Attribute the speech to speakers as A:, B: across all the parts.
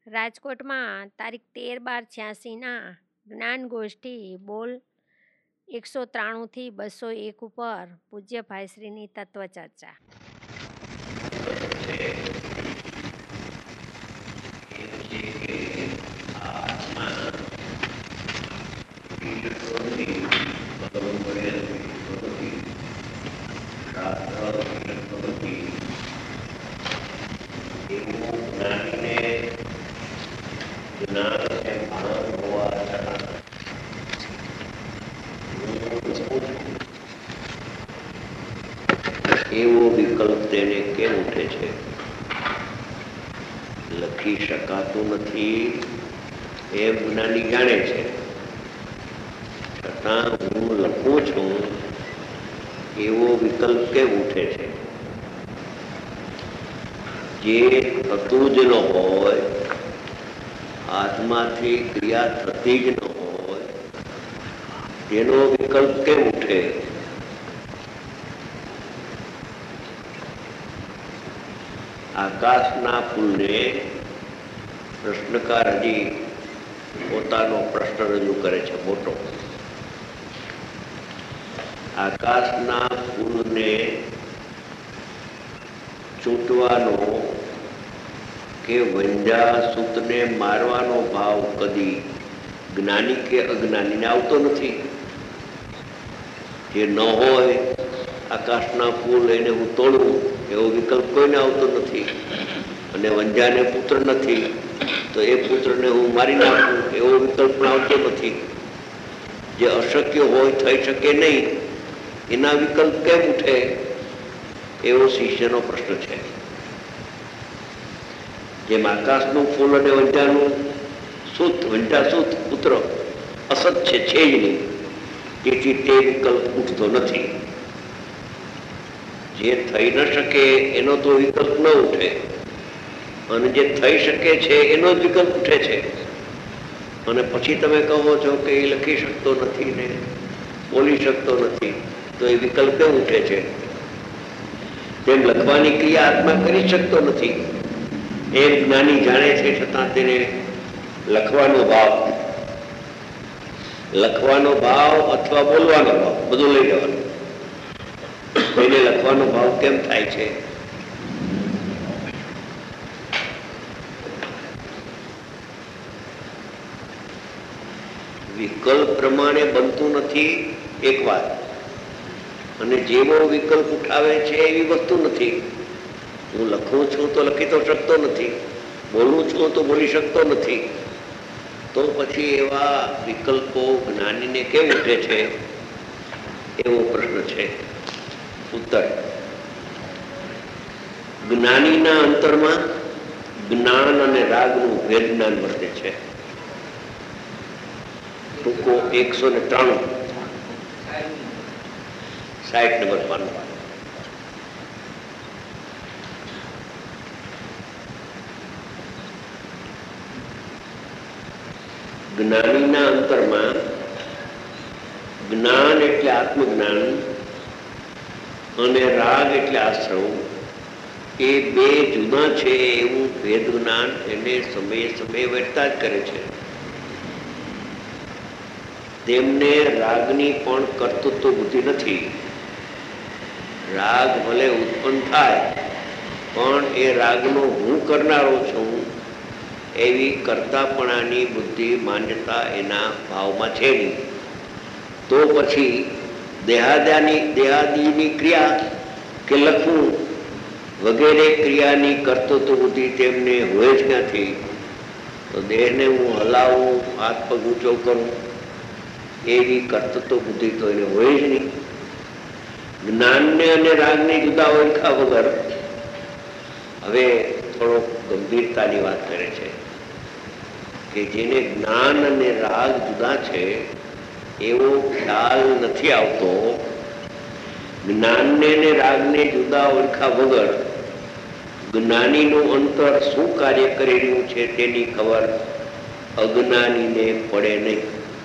A: રાજકોટમાં તારીખ 13/12/86ના જ્ઞાન ગોષ્ઠી બોલ 193 થી 201 ઉપર પૂજ્ય ભાઈશ્રીની તત્વચર્ચા.
B: એવો વિકલ્પ તેને કેમ ઉઠે છે? લખી શકાતું નથી એમ જ્ઞાની જાણે છે, છતાં હું લખું છું એવો વિકલ્પ કેમ ઉઠે છે? જે થતું જ ન હોય, હાથમાંથી ક્રિયા થતી જ ન હોય, તેનો વિકલ્પ કેમ ઉઠે? આકાશના ફૂલને પ્રશ્નકાર હજી પોતાનો પ્રશ્ન રજૂ કરે છે મોટો. આકાશના ફૂલને ચૂંટવાનો કે વંજા સૂતને મારવાનો ભાવ કદી જ્ઞાની કે અજ્ઞાનીને આવતો નથી. જે ન હોય આકાશના ફૂલ એને હું તોડું એવો વિકલ્પ કોઈને આવતો નથી, અને વંજાને પુત્ર નથી તો એ પુત્રને હું મારી નાખું એવો વિકલ્પ પણ આવતો નથી. જે અશક્ય હોય, થઈ શકે નહીં, એના વિકલ્પ કેમ ઉઠે? એવો શિષ્યનો પ્રશ્ન છે. જેમ આકાશનું ફૂલ અને વંજાનું સૂત, વંજા સૂત પુત્ર અસત છે જ નહીં, તેથી તે વિકલ્પ ઉઠતો નથી. જે થઈ ન શકે એનો તો વિકલ્પ ન ઉઠે, અને જે થઈ શકે છે એનો જ વિકલ્પ ઉઠે છે. અને પછી તમે કહો છો કે એ લખી શકતો નથી ને બોલી શકતો નથી, તો એ વિકલ્પ કેમ ઉઠે છે? તેમ લખવાની ક્રિયા આત્મા કરી શકતો નથી એમ જ્ઞાની જાણે છે, છતાં તેને લખવાનો ભાવ અથવા બોલવાનો ભાવ બધું લઈ જવાનું. એને લખવાનો ભાવ કેમ થાય છે? વિકલ્પ પ્રમાણે બનતું નથી એક વાત, અને જેવો વિકલ્પ ઉઠાવે છે એવી વસ્તુ નથી. હું લખું છું તો લખી તો શકતો નથી, બોલું છું તો બોલી શકતો નથી, તો પછી એવા વિકલ્પો જ્ઞાનીને કેમ ઉઠે છે? એવો પ્રશ્ન છે. ઉત્તર: જ્ઞાનીના અંતરમાં જ્ઞાન અને રાગનું ભેદ જ્ઞાન વર્તે છે. ટૂંકો 193 60 નંબર પાનું. જ્ઞાનીના અંતરમાં જ્ઞાન એટલે આત્મજ્ઞાન અને રાગ એટલે આશ્રવ, એ બે જુદા છે એવું ભેદ જ્ઞાન એને સમયે સમયે વર્તા જ કરે છે. તેમને રાગની પણ કર્તૃત્વ બુદ્ધિ નથી. રાગ ભલે ઉત્પન્ન થાય, પણ એ રાગનો હું કરનારો છું એવી કર્તાપણાની બુદ્ધિ માન્યતા એના ભાવમાં છે નહીં. તો પછી દેહાદિની ક્રિયા કે લખવું વગેરે ક્રિયાની કર્તૃત્વ બુદ્ધિ તેમને હોય જ ક્યાંથી? તો દેહને હું હલાવું, હાથ પગ ઊંચો કરું એવી કર્તૃત્વ બુદ્ધિ તો એને હોય જ નહીં. જ્ઞાનને અને રાગને જુદા ઓળખા વગર હવે થોડો ગંભીરતાની વાત કરે છે કે જેને જ્ઞાન અને રાગ જુદા છે એવો ખ્યાલ નથી આવતો. જ્ઞાનને અને રાગને જુદા ઓળખા વગર જ્ઞાનીનું અંતર શું કાર્ય કરી રહ્યું છે તેની ખબર અજ્ઞાનીને પડે નહીં.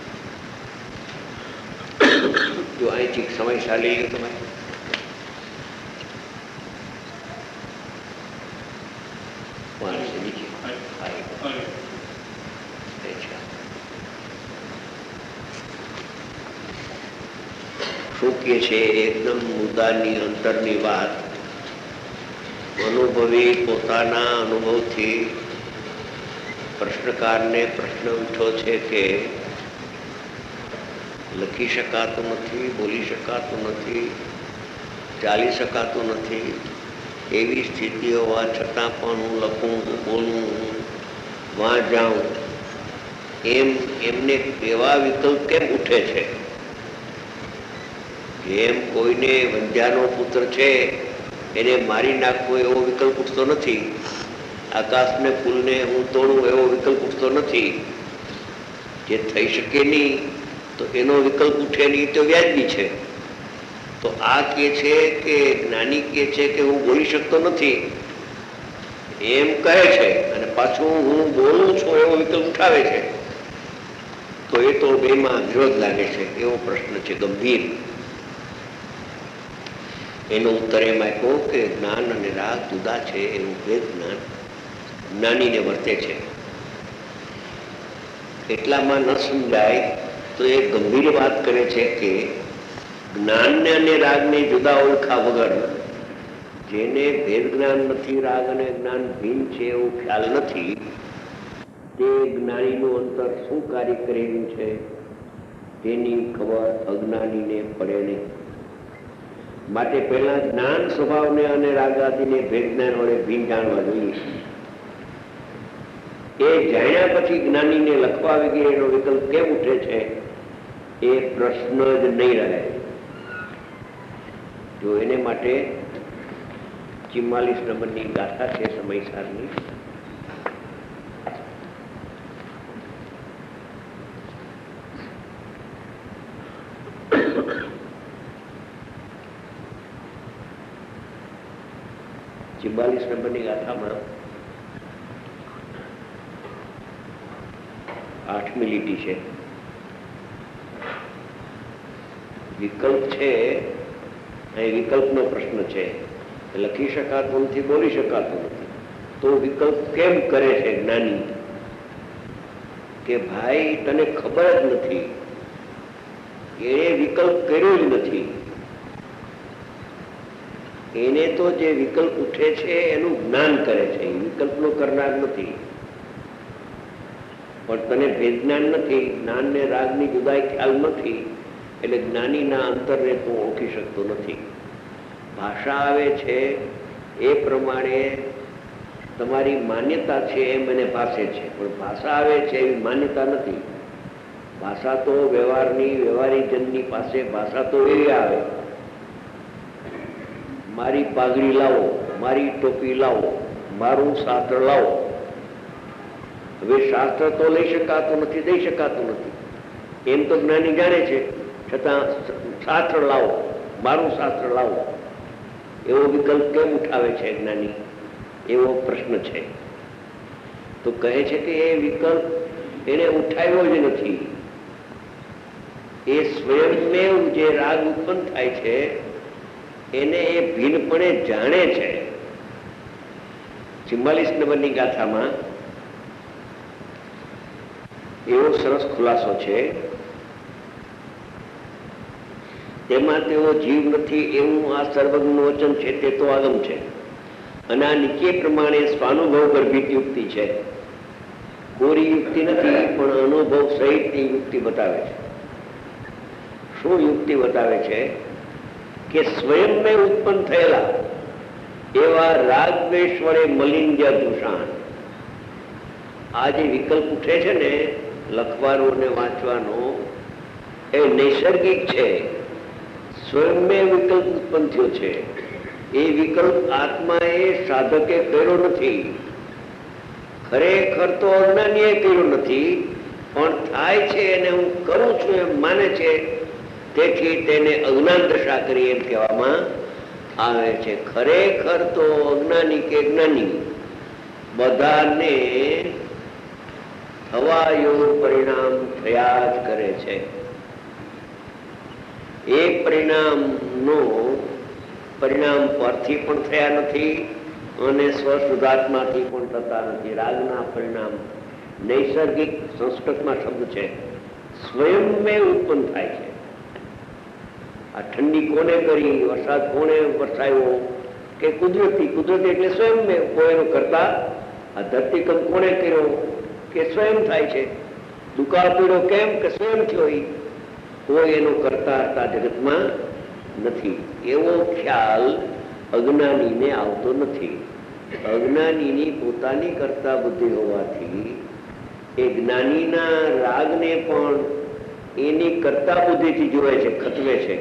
B: જો અહીંથી સમયશાળી તમે શું કે છે એકદમ મુદ્દાની અંતરની વાત. અનુભવી પોતાના અનુભવથી પ્રશ્નકારને પ્રશ્ન ઉઠ્યો છે કે લખી શકાતું નથી, બોલી શકાતું નથી, ચાલી શકાતું નથી, એવી સ્થિતિ હોવા છતાં પણ હું લખું, હું બોલું, વાં જાઉં, એમને એવા વિકલ્પ કેમ ઉઠે છે? જેમ કોઈને વંધ્યાનો પુત્ર છે એને મારી નાખવો એવો વિકલ્પ ઉઠતો નથી, આકાશને ફૂલને હું તોડું એવો વિકલ્પ ઉઠતો નથી. જે થઈ શકે નહીં તો એનો વિકલ્પ ઉઠે નહીં તો વ્યાજબી છે. તો આ કહે છે કે જ્ઞાની કહે છે કે હું બોલી શકતો નથી એમ કહે છે અને પાછું હું બોલું છું એવો વિકલ્પ ઉઠાવે છે, તો એ તો બેમાં વિરોધ લાગે છે. એવો પ્રશ્ન છે ગંભીર. એનો ઉત્તર એમ આપ્યો કે જ્ઞાન અને રાગ જુદા છે એવું ભેદ જ્ઞાન જ્ઞાનીને વર્તે છે. એટલામાં ન સમજાય તો એ ગંભીર વાત કરે છે કે જ્ઞાનને અને રાગને જુદા ઓળખા વગર, જેને ભેદ જ્ઞાન નથી, રાગ અને જ્ઞાન ભિન્ન છે એવો ખ્યાલ નથી, તે જ્ઞાનીનું અંતર શું કાર્ય કરી રહ્યું છે તેની ખબર અજ્ઞાનીને પડે નહીં. માટે પહેલા જ્ઞાન સ્વભાવને અને રાગાદિને ભેદ જ્ઞાન વડે ભિન્ન જાણવા જોઈએ. એ જાણ્યા પછી જ્ઞાનીને લખવા વગેરેનો વિકલ્પ કેમ ઉઠે છે એ પ્રશ્ન જ નહીં રહે. જો એને માટે 44 નંબરની ગાથા છે સમયસારની. નંબરની ગાથામાં 8મી લીટી છે. વિકલ્પ છે, અહીં વિકલ્પનો પ્રશ્ન છે. લખી શકાતું નથી, બોલી શકાતું નથી, તો વિકલ્પ કેમ કરે છે જ્ઞાની? કે ભાઈ તને ખબર જ નથી, એને વિકલ્પ કર્યો જ નથી. એને તો જે વિકલ્પ ઉઠે છે એનું જ્ઞાન કરે છે, વિકલ્પનો કરનાર નથી. પણ તને ભેદ જ્ઞાન નથી, જ્ઞાનને રાગની જુદાઈ ખ્યાલ નથી, એટલે જ્ઞાનીના અંતરને તું ઓળખી શકતો નથી. ભાષા આવે છે એ પ્રમાણે તમારી માન્યતા છે એમ એને ભાષે છે, પણ ભાષા આવે છે એવી માન્યતા નથી. ભાષા તો વ્યવહારીજનની પાસે ભાષા તો એવી આવે, મારી પાઘડી લાવો, મારી ટોપી લાવો, મારું શાસ્ત્ર લાવો. હવે શાસ્ત્ર તો લઈ શકાતું નથી, દઈ શકાતું નથી એમ તો જ્ઞાની જાણે છે, છતાં શાસ્ત્ર લાવો, મારું શાસ્ત્ર લાવો એવો વિકલ્પ કેમ ઉઠાવે છે જ્ઞાની? એવો પ્રશ્ન છે. તો કહે છે કે એ વિકલ્પ એને ઉઠાવ્યો જ નથી. એ સ્વયંમેવ જે રાગ ઉત્પન્ન થાય છે એને એ ભિન્નપણે જાણે છે. 44 નંબરની ગાથામાં એવો સરસ ખુલાસો છે. તેમાં તેઓ જીવ નથી એવું આ સર્વજ્ઞનું વચન છે તે તો આગમ છે, અને આ નીચે પ્રમાણે સ્વાનુભવ ગર્ભિત યુક્તિ છે. કોરી યુક્તિ નથી, પણ અનુભવ સહિતની યુક્તિ બતાવે છે. શું યુક્તિ બતાવે છે? કે સ્વયંમેવ ઉત્પન્ન થયેલા એવા રાગ દ્વેષ વડે મલિન જે દૂષણ, આ જે વિકલ્પ ઉઠે છે ને લખવાનો ને વાંચવાનો, એ નૈસર્ગિક છે. સ્વયંમેવ વિકલ્પ ઉત્પન્ન થયો છે. એ વિકલ્પ આત્માએ સાધકે કર્યો નથી, ખરેખર તો અજ્ઞાનીએ કર્યો નથી, પણ થાય છે એને હું કરું છું એમ માને છે, તેથી તેને અજ્ઞાન દશા કરી એમ કહેવામાં આવે છે. ખરેખર તો અજ્ઞાની કે જ્ઞાની બધાને થવા યોગ પરિણામ થયા જ કરે છે. એ પરિણામ પરથી પણ થયા નથી અને સ્વશુદ્ધાત્માથી પણ થતા નથી. રાગના પરિણામ નૈસર્ગિક, સંસ્કૃતમાં શબ્દ છે, સ્વયંમેવ ઉત્પન્ન થાય છે. આ ઠંડી કોને કરી, વરસાદ કોને વરસાવ્યો, કે કુદરતી. કુદરતી એટલે સ્વયંમેવ, કોઈનો કરતા. આ ધરતીકંપ કોને કર્યો, કે સ્વયં થાય છે. દુકાળ પીડો કેમ, કે સ્વયં થયો. કોઈ એનો કરતા હતા જગતમાં નથી. એવો ખ્યાલ અજ્ઞાનીને આવતો નથી. અજ્ઞાનીની પોતાની કરતા બુદ્ધિ હોવાથી એ જ્ઞાનીના રાગને પણ એની કરતા બુદ્ધિથી જોવે છે, ખતવે છે.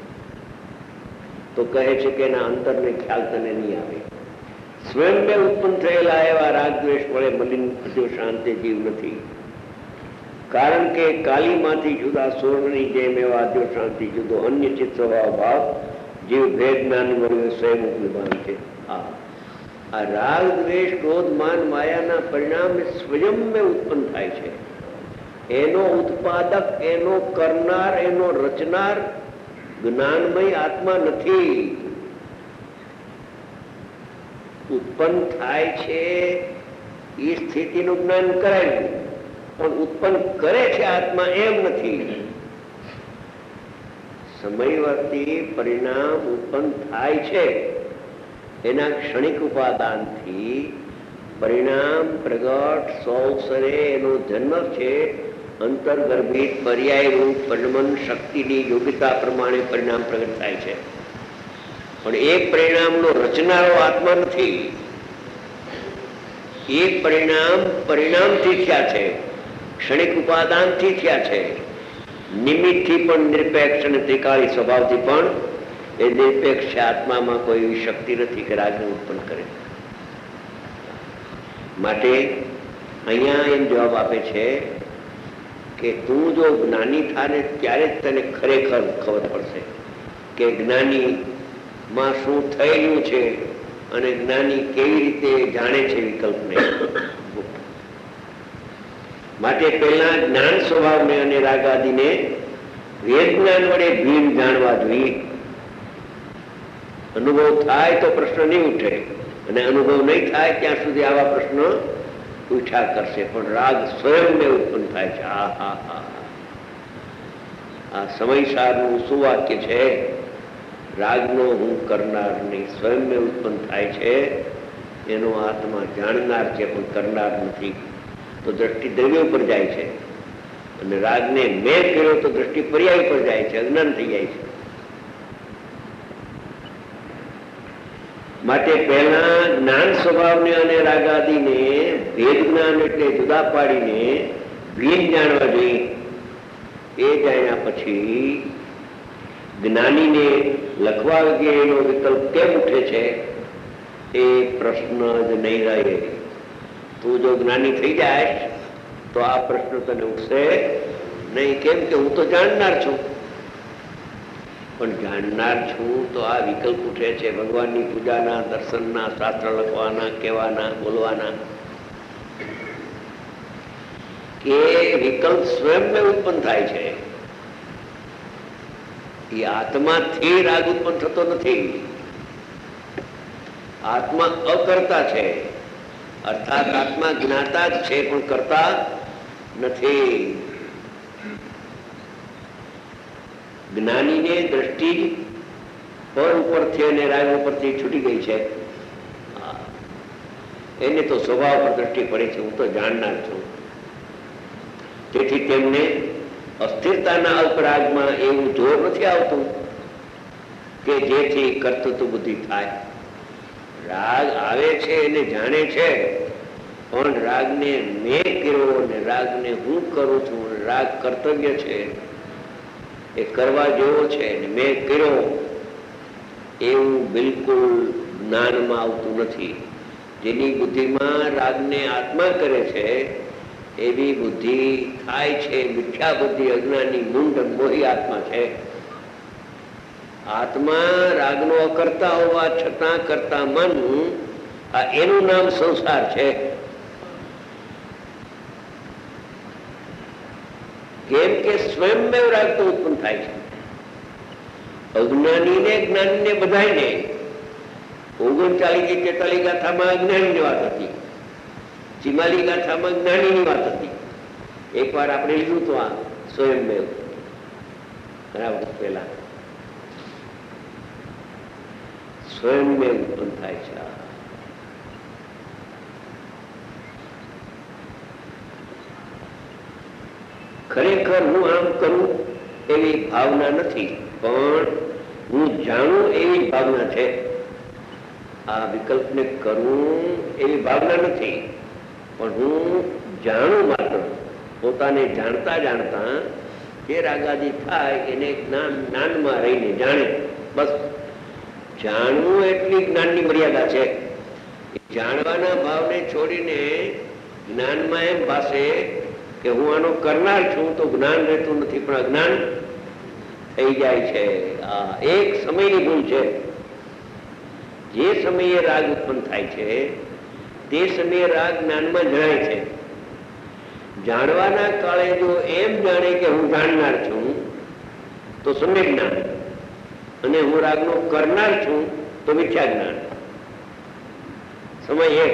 B: તો કહે છે કે એના અંતરને ખ્યાલ તને નહીં આવે. સ્વયંને ઉત્પન્ન થયેલા એવા રાગ દ્વેષ વડે મલિન શાંતિ જીવ નથી. કારણ કે કાલીમાંથી જુદા સોળની જેમ એવા અદ્યો શાંતિ જુદો અન્ય ચિત્ત સ્વભાવ ભાવ જીવ ભેદ જ્ઞાન મળ્યું સ્વયં નિભાન છે. આ રાગ દ્વેષ ક્રોધ માન માયાના પરિણામે સ્વયં ઉત્પન્ન થાય છે. એનો ઉત્પાદક, એનો કરનાર, એનો રચનાર જ્ઞાનમય આત્મા નથી. ઉત્પન્ન થાય છે એ સ્થિતિનું જ્ઞાન કરાયું, પણ ઉત્પન્ન કરે છે આત્મા એમ નથી. સમયવર્તી પરિણામ ઉત્પન્ન થાય છે. એના ક્ષણિક ઉપાદાનથી પરિણામ પ્રગટ સૌસરે એનો જન્મ છે. અંતર્ગર્ભિત પર્યાયરૂપ પરિણમન શક્તિની યોગ્યતા પ્રમાણે પરિણામ પ્રગટ થાય છે. પણ એ પરિણામનો રચનારો આત્મા નથી. એ પરિણામ પરિણામથી થયા છે, ક્ષણિક ઉપાદાનથી થયા છે. નિમિત્તથી પણ નિરપેક્ષ અને ત્રિકાળી સ્વભાવથી પણ એ નિરપેક્ષ આત્મામાં કોઈ એવી શક્તિ નથી કે રાગને ઉત્પન્ન કરે. માટે અહીંયા એમ જવાબ આપે છે કે તું જો જ્ઞાની થાને ત્યારે જ તને ખરેખર ખબર પડશે કે જ્ઞાનીમાં શું થયેલું છે અને જ્ઞાની કેવી રીતે જાણે છે વિકલ્પને. માટે પહેલા જ્ઞાન સ્વભાવને અને રાગાદીને વેદ જ્ઞાન વડે ભીમ જાણવા જોઈએ. અનુભવ થાય તો પ્રશ્ન નહીં ઉઠે, અને અનુભવ નહીં થાય ત્યાં સુધી આવા પ્રશ્નો ઉઠ્યા કરશે. પણ રાગ સ્વયંને ઉત્પન્ન થાય છે. આ સમયસારનું શું વાક્ય છે? રાગનો હું કરનાર નહીં, સ્વયંને ઉત્પન્ન થાય છે. એનો આત્મા જાણનાર છે પણ કરનાર નથી. તો દ્રષ્ટિ દ્રવ્ય પર જાય છે, અને રાગને મેં કર્યો તો દ્રષ્ટિ પર્યાય પર જાય છે, અજ્ઞાન થઈ જાય છે. માટે પહેલા જ્ઞાન સ્વભાવને અને રાગાદીને ભેદ જ્ઞાન એટલે જુદા પાડીને ભીન જાણવા જોઈએ. એ જાણ્યા પછી જ્ઞાનીને લખવા વગેરેનો વિકલ્પ કેમ ઉઠે છે એ પ્રશ્ન જ નહીં રહે. તું જો જ્ઞાની થઈ જાય તો આ પ્રશ્ન તને ઉઠશે નહીં. કેમ કે હું તો જાણનાર છું. પણ જાણનાર છું તો આ વિકલ્પ ઉઠે છે ભગવાનની પૂજાના, દર્શનના, શાસ્ત્ર લખવાના, કહેવાના, બોલવાના. કે વિકલ્પ સ્વયં ઉત્પન્ન થાય છે. એ આત્માથી રાગ ઉત્પન્ન થતો નથી. આત્મા અકર્તા છે, અર્થાત આત્મા જ્ઞાતા જ છે પણ કરતા નથી. જ્ઞાનીને દ્રષ્ટિ પર ઉપરથી અને રાગ ઉપરથી છૂટી ગઈ છે. એને તો સ્વભાવ પર દ્રષ્ટિ પડે છે, હું તો જાણનાર છું. તેથી તેમને અસ્થિરતાના અલ્પરાગમાં એવું જોર નથી આવતું કે જેથી કર્તૃત્વ બુદ્ધિ થાય. રાગ આવે છે એને જાણે છે, પણ રાગને મેં કર્યો અને રાગને હું કરું છું, રાગ કર્તવ્ય છે, એ કરવા જેવો છે ને મેં કર્યો એવું બિલકુલ જ્ઞાનમાં આવતું નથી. જેની બુદ્ધિમાં રાગને આત્મા કરે છે એવી બુદ્ધિ થાય છે મિથ્યા બુદ્ધિ, અજ્ઞાની મૂંઢ મોહી આત્મા છે. આત્મા રાગનો અકર્તા હોવા છતાં કરતા મન, આ એનું નામ સંસાર છે. કેમ કે સ્વયંમેવ રાગ તો ઉત્પન્ન થાય છે. અજ્ઞાનીને જ્ઞાનીને બધાને 39 થી 43 ગાથામાં અજ્ઞાનીની વાત હતી, 44 ગાથામાં જ્ઞાનીની વાત હતી. એકવાર આપણે લીધું તો આ સ્વયંમેવ ઘણા વખત પહેલા સ્વયંમેવ ઉત્પન્ન થાય છે. ખરેખર હું આમ કરું એવી ભાવના નથી, પણ હું જાણું એવી ભાવના છે. આ વિકલ્પને કરવું એવી ભાવના નથી, પણ હું જાણું માત્ર. પોતાને જાણતા જાણતા જે રાગાદી થાય એને જ્ઞાનમાં રહીને જાણે. બસ જાણવું એટલી જ્ઞાનની મર્યાદા છે. જાણવાના ભાવને છોડીને જ્ઞાનમાં એમ ભાષે કે હું આનો કરનાર છું તો જ્ઞાન રહેતું નથી, પણ અજ્ઞાન થઈ જાય છે. આ એક સમયની ભૂલ છે. જે સમયે રાગ ઉત્પન્ન થાય છે તે સમયે રાગ જ્ઞાનમાં જણાય છે. જાણવાના કાળે જો એમ જાણે કે હું જાણનાર છું તો સમ્યક જ્ઞાન, અને હું રાગનો કરનાર છું તો મિથ્યા જ્ઞાન. સમય એક.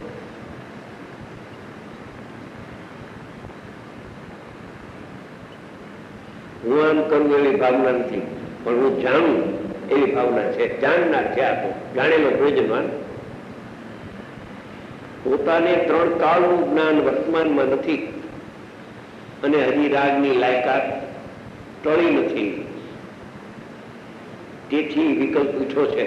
B: હું આમ કરું એવી ભાવના નથી, પણ હું જાણું એવી ભાવના છે. જાણનાર છે. આ તો જાણેલો પ્રયોજનવાન. પોતાને 3 કાળનું જ્ઞાન વર્તમાનમાં નથી, અને હજી રાગની લાયકાત ટળી નથી, તેથી વિકલ્પ ઉઠ્યો છે.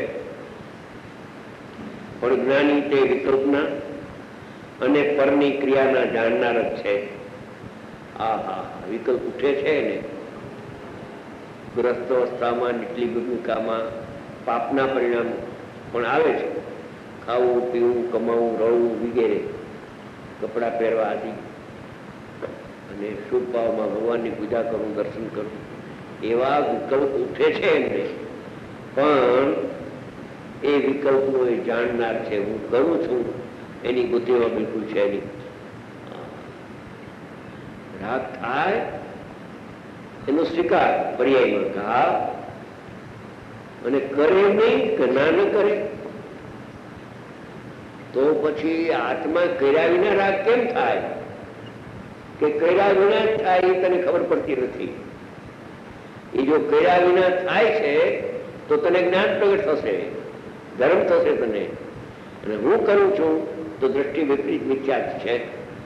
B: પણ જ્ઞાની તે વિકલ્પના અને પરની ક્રિયાના જાણનાર જ છે. આહા, વિકલ્પ ઉઠે છે ને. ગ્રસ્ત અવસ્થામાં નીચલી ભૂમિકામાં પાપના પરિણામો પણ આવે છે. ખાવું, પીવું, કમાવું, રળવું વગેરે, કપડાં પહેરવા આદિ, અને શુભ ભાવમાં ભગવાનની પૂજા કરવું, દર્શન કરવું, એવા વિકલ્પ ઉઠે છે એમને. પણ એ વિકલ્પો એ જાણનાર છે. હું કરું છું એની બુદ્ધિમાં બિલકુલ છે નહીં. રાગ થાય એનો સ્વીકાર પર્યાયમાં ઘા, અને કરે નહીં કે ના ન કરે તો પછી આત્મા કર્યા વિના રાગ કેમ થાય? કે કર્યા વિના થાય એ તને ખબર પડતી નથી. એ જો કર્યા વિના થાય છે તો તને જ્ઞાન પ્રગટ થશે, ધર્મ થશે તને. અને હું કરું છું તો દ્રષ્ટિ વિપરીત મિથ્યા છે.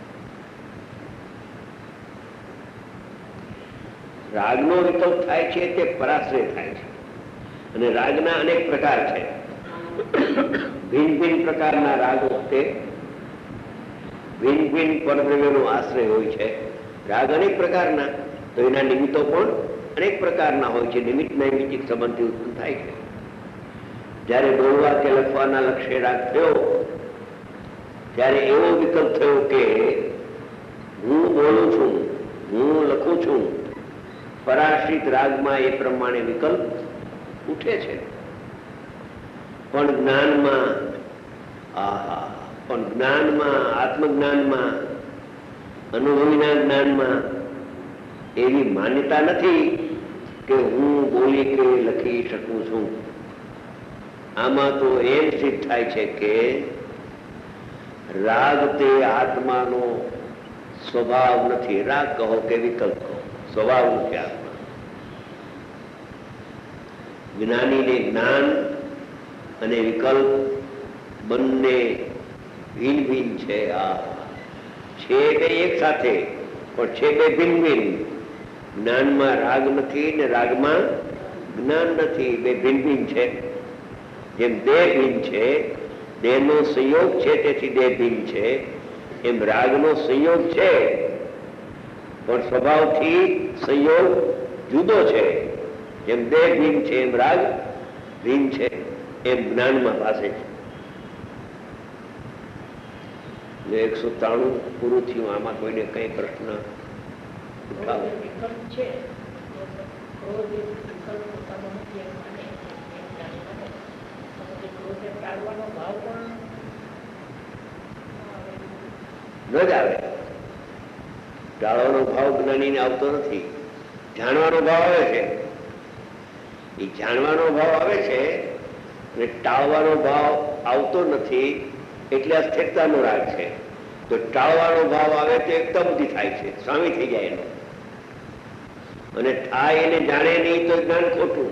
B: રાગનો વિકલ્પ થાય છે તે પરાશ્રય થાય છે, અને રાગના અનેક પ્રકાર છે. ભિન્ન ભિન્ન પ્રકારના રાગ વખતે ભિન્ન ભિન્ન પરદ્રવ્યનો આશ્રય હોય છે. રાગ અનેક પ્રકારના, તો એના નિમિત્તો પણ અનેક પ્રકારના હોય છે. નિમિત્ત નૈમિત્તિક સંબંધથી ઉત્પન્ન થાય છે. જ્યારે બોલવા કે લખવાના લક્ષ્ય રાગ થયો ત્યારે એવો વિકલ્પ થયો કે હું બોલું છું, હું લખું છું. પરાશ્રિત રાગમાં એ પ્રમાણે વિકલ્પ ઉઠે છે. પણ જ્ઞાનમાં, પણ જ્ઞાનમાં, આત્મજ્ઞાનમાં, અનુભવીના જ્ઞાનમાં એવી માન્યતા નથી કે હું બોલી કે લખી શકું છું. આમાં તો એમ સિદ્ધ થાય છે કે રાગ તે આત્માનો સ્વભાવ નથી. રાગ કહો કે વિકલ્પ કહો, સ્વભાવ નથી આત્મા. જ્ઞાનીને જ્ઞાન અને વિકલ્પ બંને ભિન્ન ભિન્ન છે. આ છે બે એક સાથે, પણ છે બે ભિન્ન ભિન્ન. જ્ઞાનમાં રાગ નથી ને રાગમાં જ્ઞાન નથી. બે ભિન્ન ભિન્ન છે. જેમ દેહ ભિન્ન છે, દેહનો સંયોગ છે તેથી દેહ ભિન્ન છે, એમ રાગનો સંયોગ છે, પણ સ્વભાવથી સંયોગ જુદો છે. જેમ દેહ ભિન્ન છે એમ રાગ ભિન્ન છે, એમ જ્ઞાનમાં પાસે છે. 193 પૂરું થયું. આમાં કોઈને કઈ પ્રશ્ન ઉઠાવો? ન જ આવે. ટાળવાનો ભાવ જ્ઞાનીને આવતો નથી. જાણવાનો ભાવ આવે છે. એ જાણવાનો ભાવ આવે છે અને ટાળવાનો ભાવ આવતો નથી એટલે અસ્થિરતાનો રાગ છે. તો ટાળવાનો ભાવ આવે તો એકદમ બુદ્ધિ થાય છે, સ્વામી થઈ જાય એનો. અને થાય એને જાણે નહીં તો જ્ઞાન ખોટું.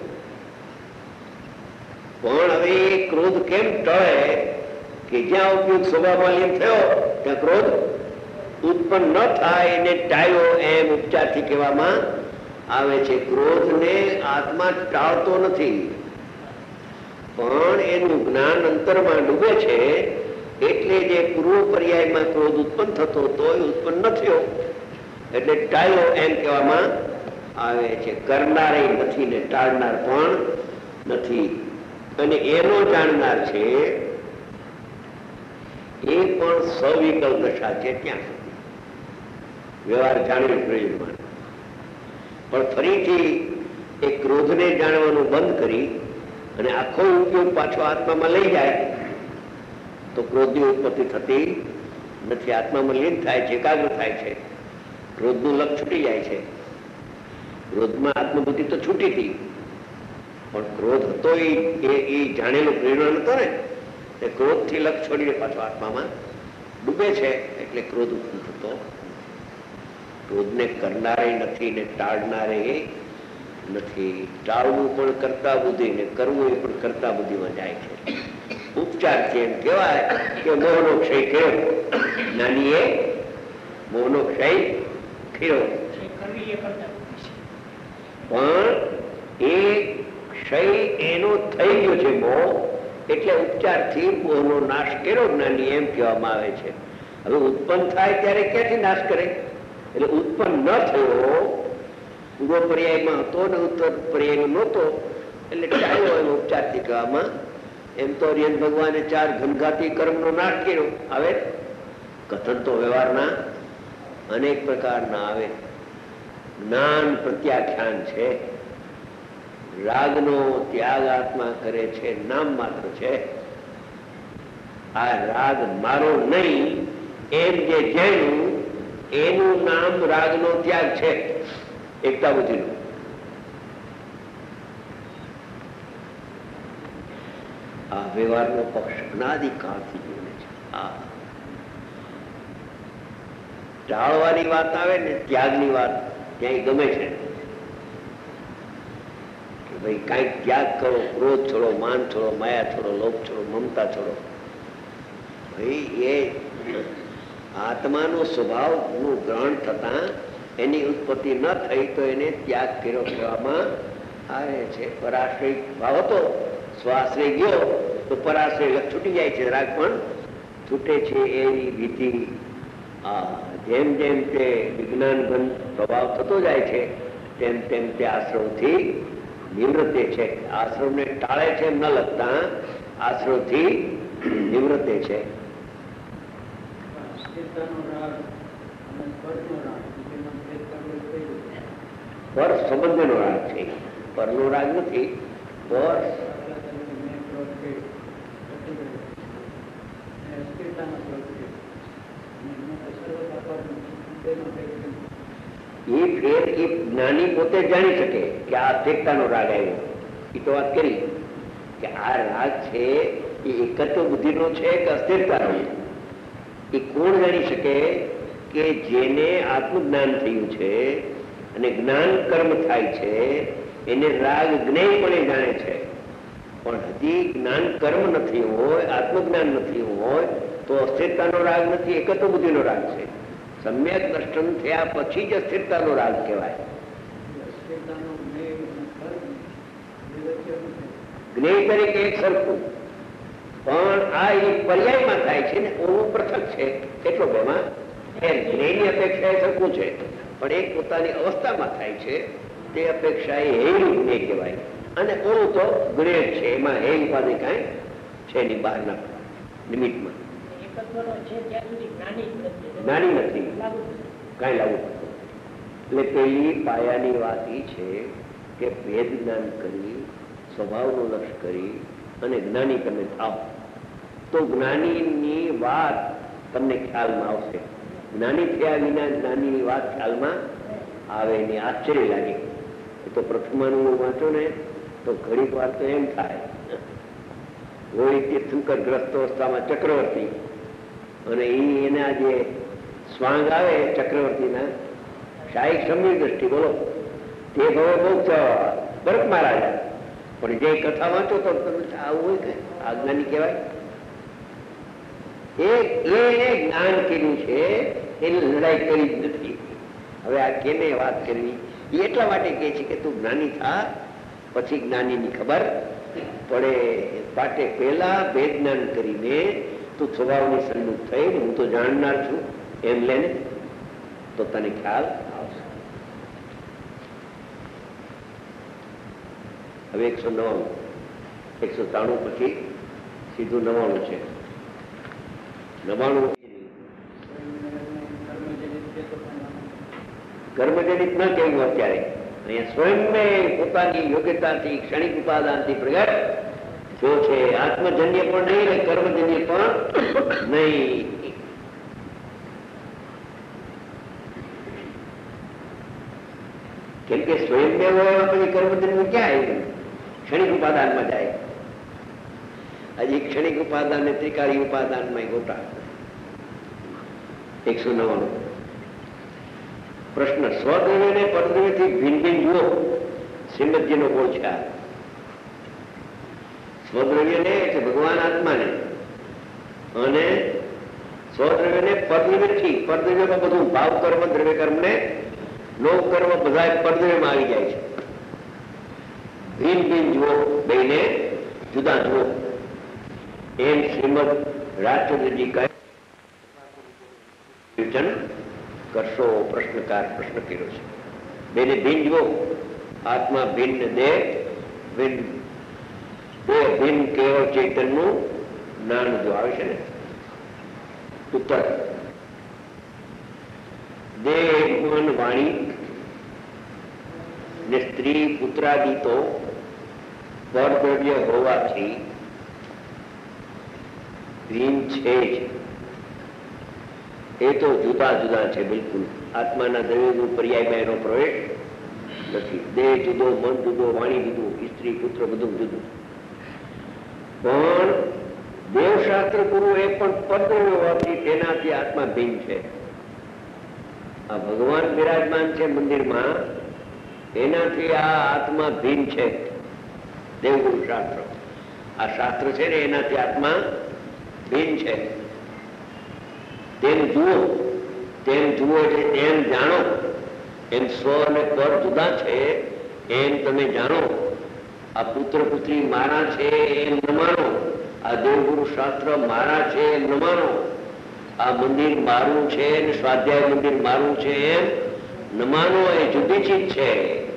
B: પણ હવે ક્રોધ કેમ ટળે કે જ્યાં ઉપયોગ સ્વભાવમાં લીન થયો ત્યાં ક્રોધ ઉત્પન્ન ન થાય એને ટાળ્યો એમ ઉપચારથી કહેવામાં આવે છે. ક્રોધને આત્મા ટાળતો નથી, પણ એનું જ્ઞાન અંતરમાં ડૂબે છે. એટલે જે પૂર્વ પર્યાયમાં ક્રોધ ઉત્પન્ન થતો તો એ ઉત્પન્ન ન થયો એટલે ટાળ્યો એમ કહેવામાં આવે છે. કરનાર નથી ને ટાળનાર પણ નથી. અને એનો જાણનાર છે એ પણ સવિકલ્પ દશા છે ત્યાં સુધી વ્યવહાર જાણવી પ્રયોજનમાં. પણ ફરીથી એ ક્રોધને જાણવાનું બંધ કરી અને આખો ઉપયોગ પાછો આત્મામાં લઈ જાય તો ક્રોધની ઉત્પત્તિ થતી નથી. આત્મામાં લીન થાય છે, એકાગ્ર થાય છે, ક્રોધનું લક્ષ છૂટી જાય છે. ક્રોધમાં આત્મબુદ્ધિ તો છૂટી હતી, પણ ક્રોધ હતો એ જાણેલું પ્રેરણા નતો ને, એ ક્રોધથી લક્ષ છોડીને પાછો આત્મામાં ડૂબે છે એટલે ક્રોધ ઉત્પન્ન થતો. ક્રોધને કરનારે નથી ને ટાળનારે નથી. ટાળવું પણ કરતા બુદ્ધિ ને કરવું એ પણ કરતા બુદ્ધિમાં જાય છે. ઉપચારથી એમ કહેવાય કે મોહનો ક્ષય કર્યો. નાની એ મોહનો ક્ષય કર્યો, પણ એ ક્ષય એનો થઈ ગયો છે મોહ, એટલે ઉપચારથી મોહનો નાશ કર્યો જ્ઞાની એમ કહેવામાં આવે છે. હવે ઉત્પન્ન થાય ત્યારે ક્યાંથી નાશ કરે? એટલે ઉત્પન્ન ન થયો, પૂર્વ પર્યાયમાં હતો ને ઉત્તર પર્યાયમાં નહોતો એટલે ટાળ્યો એમ ઉપચારથી કહેવામાં. એમ તો હરિયન ભગવાને 4 ઘનઘાતી કર્મનો નાશ કર્યો. આવે કથન તો વ્યવહારના અનેક પ્રકારના આવે. જ્ઞાન પ્રત્યાખ્યાન છે. રાગનો ત્યાગ આત્મા કરે છે, નામ માત્ર છે. આ રાગ મારો નહીં એમ જે જાણ્યું એનું નામ રાગનો ત્યાગ છે, એકતા બુદ્ધિનું. આ વ્યવહારનો પક્ષ અનાદિકાળથી જોડે છે. ટાળવાની વાત આવે ને ત્યાગની વાત ક્યાંય ગમે છે કે ભાઈ કઈક ત્યાગ કરો, ક્રોધ છોડો, માન છોડો, માયા છોડો, લોભ છોડો, મમતા છોડો. ભાઈ એ આત્માનો સ્વભાવનું ગ્રહણ થતા એની ઉત્પત્તિ ન થઈ તો એને ત્યાગ કર્યો કહેવામાં આવે છે. પરાશ્રય ભાવ હતો, સ્વાશ્રય ગયો તો પરાશ્રય લક્ષ છૂટી જાય છે, રાગ પણ છૂટે છે. એવી વિધિ જેમ જેમ તે વિજ્ઞાન ઘન પ્રભાવ થતો જાય છે તેમ તેમ તે આશ્રવથી નિવૃત્તે છે. આશ્રમને ટાળે છે એમ ન લગતા આશ્રવથી નિવૃત્તે છે. પર સંબંધનો રાગ છે, પરનો રાગ નથી. પર એ ફેર એ જ્ઞાની પોતે જાણી શકે કે આ અસ્થિરતાનો રાગ આવ્યો. એ તો વાત કરી કે આ રાગ છે એ એકત્વ બુદ્ધિનો છે કે અસ્થિરતાનો. એ કોણ જાણી શકે? કે જેને આત્મજ્ઞાન થયું છે અને જ્ઞાન કર્મ થાય છે એને રાગ જ્ઞેયપણે જાણે છે. પણ હજી જ્ઞાન કર્મ નથી હોય, આત્મજ્ઞાન નથી હોય તો અસ્થિરતાનો રાગ નથી, એકત્વ બુદ્ધિનો રાગ છે. સમ્યક દર્શન થયા પછી જ અસ્થિરતાનો રાગ કહેવાય. જ્ઞેય તરીકે એક સરખું, પણ આ એક પર્યાયમાં થાય છે ને ઓનું પૃથક છે. એટલો બેમાં એમ જ્ઞેયની અપેક્ષા એ સરખું છે, પણ એક પોતાની અવસ્થામાં થાય છે તે અપેક્ષા એ હેય જ્ઞેય કહેવાય. અને ઓનું તો જ્ઞેય છે, એમાં હેય ઉપાધિ કાંઈ છે નહીં બહારના નિમિત્તમાં. જ્ઞાની નથી, કાંઈ લાગુ પડતું. એટલે પેલી પાયાની વાત એ છે કે ભેદ જ્ઞાન કરી, સ્વભાવનું લક્ષ કરી અને જ્ઞાની તમે થાવ તો જ્ઞાનીની વાત તમને ખ્યાલમાં આવશે. જ્ઞાની થયા વિના જ્ઞાનીની વાત ખ્યાલમાં આવે ને આશ્ચર્ય લાગે. એ તો પ્રથમાનું વાંચો ને તો ઘડીક વાર તો એમ થાય હોય તીર્થંકર ગ્રસ્ત અવસ્થામાં ચક્રવર્તી, અને એના જે સ્વાંગ આવે ચક્રવર્તીના શાહી સમીર દ્રષ્ટિ બોલો તે ભવે બહુ બરફ મહારાજા. પણ જે કથા વાંચો તો આવું હોય કે આ જ્ઞાની કહેવાય. એને જ્ઞાન કર્યું છે, એની લડાઈ કરી જ નથી. હવે આ કેને વાત કરવી એ એટલા માટે કહે છે કે તું જ્ઞાની થા, પછી જ્ઞાનીની ખબર પડે. પાટે પહેલા ભેદ જ્ઞાન કરીને તું સ્વભાવની સન્મુખ થઈ, હું તો જાણનાર છું એમ લેને તો તને ખ્યાલ આવશે. હવે 193 પછી સીધું 99 છે. 99 કર્મજનિત ન કહેવું અત્યારે. અહીંયા સ્વયં પોતાની યોગ્યતાથી ક્ષણિક ઉપાદાનથી પ્રગટ જો છે. આત્મજન્ય પણ નહીં ને કર્મજન્ય પણ નહીં. કેમ કે સ્વયંમેવ હોય પછી કર્મજન્ય ક્યાં આવ્યું? ક્ષણિક ઉપાદાનમાં જાય. હજી ક્ષણિક ઉપાદાન ને ત્રિકાળી ઉપાદાનમાં ગોટા. 199 પ્રશ્ન. સ્વદ્રવ્યને પરદ્રવ્યથી ભિન્ન ભિન્ન જુઓ. શ્રીમદજીનો બોલ છે આ. સ્વદ્રવ્યને એટલે ભગવાન આત્માને, અને સ્વદ્રવ્યને પરદ્રવ્યથી. પરદ્રવ્યમાં બધું ભાવ કર્મ, દ્રવ્ય કર્મ ને લોક કર્મ બધા પરદ્રવ્યમાં આવી જાય છે. ભિન્ન ભિન્ન જુઓ, બેને જુદા જુઓ એમ શ્રીમદ રાજચંદ્રજી કહે. કરશો પ્રશ્નકાર પ્રશ્ન કર્યો છે. બેને ભિન્ન જુઓ. આત્મા ભિન્ન, દેહ ભિન્ન. દેહ ભિન્ન કેવળ ચૈતન્યનું જ્ઞાન જો આવે છે ને. ઉત્તર. દેહ મન વાણી ને સ્ત્રી પુત્રાદિ તો પરદ્રવ્ય હોવાથી ભિન્ન છે જ. એ તો જુદા જુદા છે બિલકુલ. આત્માના દ્રવ્યનું પર્યાયમાં એનો પ્રવેશ નથી. દેહ જુદો, મન જુદો, વાણી જુદું, સ્ત્રી પુત્ર બધું જુદું. પણ દેવશાસ્ત્ર ગુરુ એ પણ પરદ્રવ્ય હોવાથી તેનાથી આત્મા ભિન્ન છે. આ ભગવાન બિરાજમાન છે મંદિરમાં, એનાથી આ આત્મા ભિન્ન છે. દેવગુરુ શાસ્ત્ર, આ શાસ્ત્ર છે ને એનાથી આત્મા ભિન્ન છે. તેમ જુઓ, તેમ જુઓ એટલે એમ જાણો. એમ સ્વ અને પર જુદા છે એમ તમે જાણો. આ પુત્ર પુત્રી મારા છે એમ ન માનો. આ દેવગુરુ શાસ્ત્ર મારા છે એમ ન માનો. આ મંદિર મારું છે ને સ્વાધ્યાય મંદિર મારું છે એમ ન માનો. એ જુદી ચીજ છે.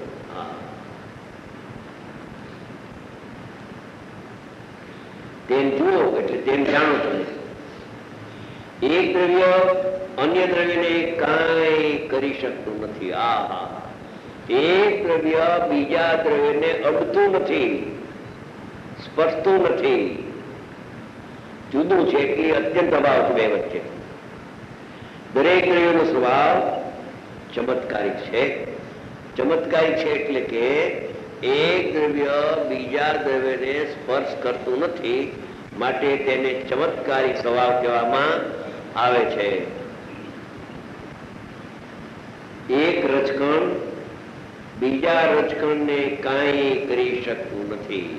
B: તેમ જુઓ એટલે તેમ જાણો તમે. એક દ્રવ્ય અન્ય દ્રવ્યને કાંઈ કરી શકતું નથી. એક દ્રવ્ય બીજા દ્રવ્યને અડતું નથી, સ્પર્શતું નથી. જુદું છે એટલે અત્યંત અભાવ છે બે વચ્ચે. દરેક દ્રવ્યનો સ્વભાવ ચમત્કારિક છે. ચમત્કારિક છે એટલે કે એક દ્રવ્ય બીજા દ્રવ્યને સ્પર્શ કરતું નથી, માટે તેને ચમત્કારિક સ્વભાવ કહેવામાં આવે છે. એક રજકણ બીજા રજકણને કાંઈ કરી શકતું નથી.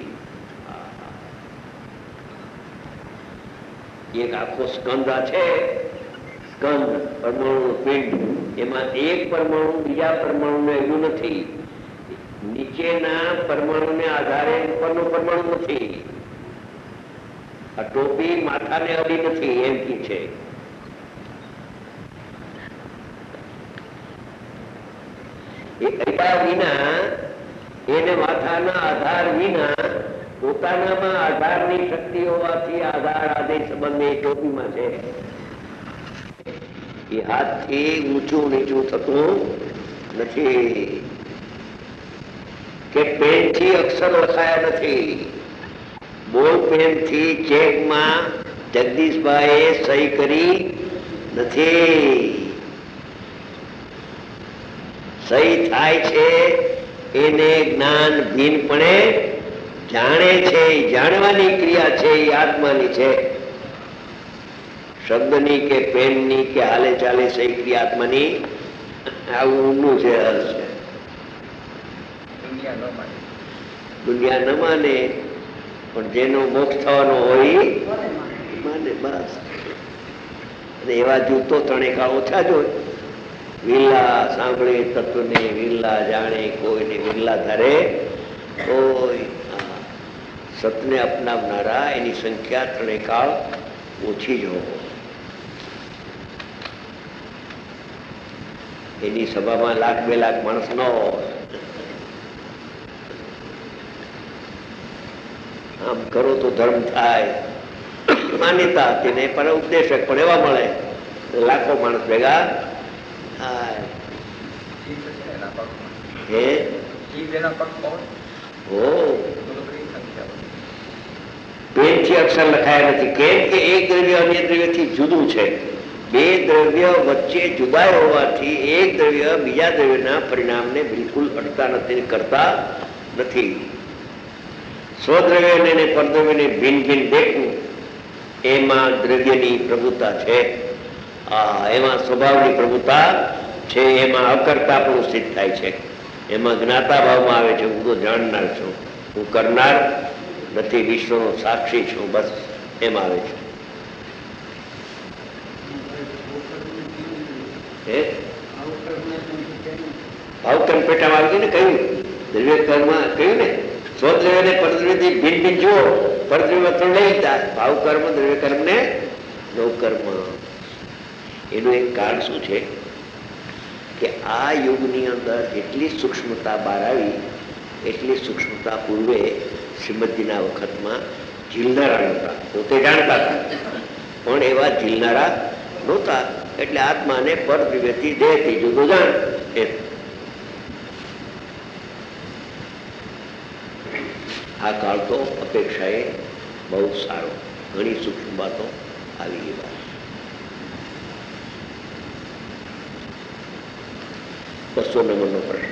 B: એક આખો સ્કંદ છે, સ્કંદ પરમાણુ પિંડ, એમાં એક પરમાણુ બીજા પરમાણુને એવું નથી. નીચેના પરમાણુને આધારે ઉપરનો પરમાણુ નથી. આ ટોપી માથાને અડી નથી એમ કે છે. એ અડ્યા વિના, એને માથાના આધાર વિના પોતાનામાં આધારની શક્તિ હોવાથી આધાર આદેશ સંબંધ એ ટોપીમાં છે. એ હાથથી ઊંચું નીચું થતું નથી, કે પેનથી અક્ષર લખાયા નથી. બોલ પેનથી ચેકમાં જગદીશભાઈએ સહી કરી નથી. સહી થાય છે એને જ્ઞાન ભિન્નપણે જાણે છે, જાણવાની ક્રિયા છે એ આત્માની છે. શબ્દની કે પેનની કે હાલે ચાલે છે એ ક્રિયા આત્માની. આવું ઊંડું છે, અર્થ છે. દુનિયા ન માને પણ જેનો મોક્ષ થવાનો હોય માને, બસ. અને એવા જૂતો ત્રણેય ઓછા જ હોય. વિરલા સાંભળે તત્વને, વિરલા જાણે કોઈને, વિરલા ધારે કોઈ. સતને અપનાવનારા એની સંખ્યા ત્રણેય કાળ ઓછી જ હોય. એની સભામાં 1,00,000 2 લાખ માણસ ન હોય. આમ કરો તો ધર્મ થાય, માન્યતા હતી ને પણ ઉપદેશક પણ એવા મળે, લાખો માણસ ભેગા થાય. હે હો, પેનથી અક્ષર લખાયા નથી. કેમ કે એક દ્રવ્ય અન્ય દ્રવ્યથી જુદું છે. બે દ્રવ્ય વચ્ચે જુદાઈ હોવાથી એક દ્રવ્ય બીજા દ્રવ્યના પરિણામને બિલકુલ અડતા નથી, કરતા નથી. સ્વદ્રવ્યને અને પરદ્રવ્યને ભિન્ન ભિન્ન દેખવું એમાં દ્રવ્યની પ્રભુતા છે. એમાં સ્વભાવની પ્રભુતા છે. એમાં અકર્તા પણ સ્થિત થાય છે. એમાં જ્ઞાતા ભાવમાં આવે છે. હું તો જાણનાર છું, હું કરનાર નથી, વિશ્વનો સાક્ષી છું, બસ એમ આવે છે. ભાવકર્મ પેટામાં આવી ગયું ને, કહ્યું દ્રવ્ય કર્મ કહ્યું ને, સ્વદ્રવ્ય ને પરદ્રવ્યથી ભિન્ન ભિન્ન જુઓ. પરદ્રવ્ય તો લઈ જાય, ભાવ કર્મ દ્રવ્ય કર્મ ને નવ કર્મ. એનું એક કારણ શું છે કે આ યુગની અંદર જેટલી સૂક્ષ્મતા બહાર આવી એટલી સૂક્ષ્મતા પૂર્વે શ્રીમદજીના વખતમાં ઝીલનારા નહોતા. પોતે જાણતા હતા પણ એવા ઝીલનારા નહોતા. એટલે આત્માને પરદ્રવ્યથી દેહથી જુદો જાણ. આ કાળ તો અપેક્ષાએ બહુ સારો, ઘણી સૂક્ષ્મ વાતો આવી ગઈ. 200 નંબરનો પ્રશ્ન.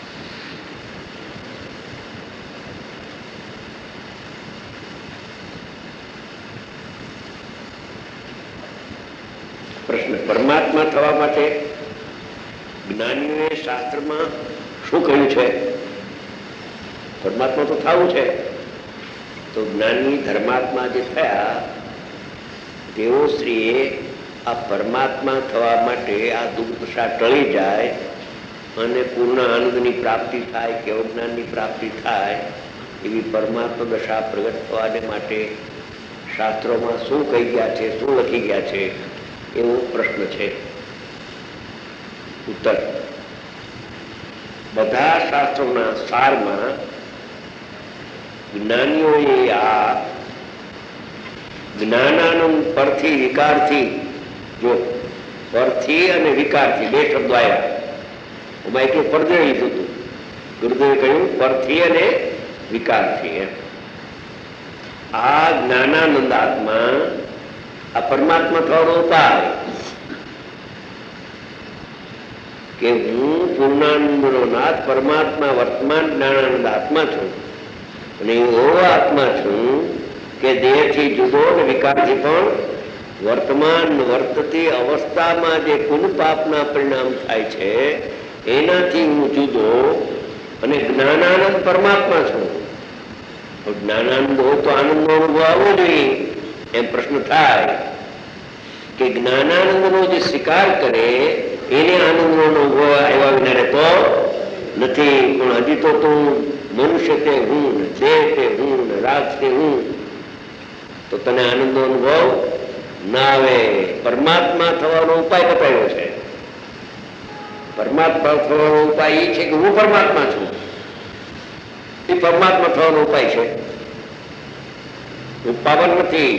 B: પ્રશ્ન: પરમાત્મા થવા માટે જ્ઞાનીઓએ શાસ્ત્રમાં શું કહ્યું છે? પરમાત્મા તો થવું છે, તો જ્ઞાની ધર્માત્મા જે થયા તેઓ શ્રીએ આ પરમાત્મા થવા માટે આ દુર્દશા ટળી જાય અને પૂર્ણ આનંદની પ્રાપ્તિ થાય, કેવળ જ્ઞાનની પ્રાપ્તિ થાય એવી પરમાત્મા દશા પ્રગટ થવાને માટે શાસ્ત્રોમાં શું કહી ગયા છે, શું લખી ગયા છે, એવો પ્રશ્ન છે. ઉત્તર: બધા શાસ્ત્રોના સારમાં જ્ઞાનીઓએ આ જ્ઞાનાનંદ પરથી વિકારથી, જો પરથી અને વિકારથી બે શબ્દો આવ્યા, એમાં એટલું પરદ્રવ્ય લીધું હતું. ગુરુદેવે કહ્યું પરથી અને વિકારથી. એમ આ જ્ઞાનાનંદ આત્મા, આ પરમાત્મા થવાનો ઉપાય કે હું પૂર્ણાનંદનો નાથ પરમાત્મા વર્તમાન જ્ઞાનાનંદ આત્મા છું અને એવો આત્મા છું કે દેહથી જુદો અને વિકારથી પણ વર્તમાન વર્તતી અવસ્થામાં જે પુન પાપના પરિણામ થાય છે એનાથી હું જુદો અને જ્ઞાનાનંદ પરમાત્મા છું. જ્ઞાનાનંદ હોય તો આનંદનો અનુભવ આવવો જોઈએ. એમ પ્રશ્ન થાય કે જ્ઞાનાનંદનો જે સ્વીકાર કરે એને આનંદનો અનુભવ આવ્યા વિના રહેતો નથી. પણ હજી તો તું મનુષ્ય તે હું, દેહ તે હું, રાગ તે હું, તો તને આનંદનો અનુભવ ના આવે. પરમાત્મા થવાનો ઉપાય બતાવ્યો છે. પરમાત્મા થવાનો ઉપાય એ છે કે હું પરમાત્મા છું. એ પરમાત્મા થવાનો ઉપાય છે. હું પાવન નથી,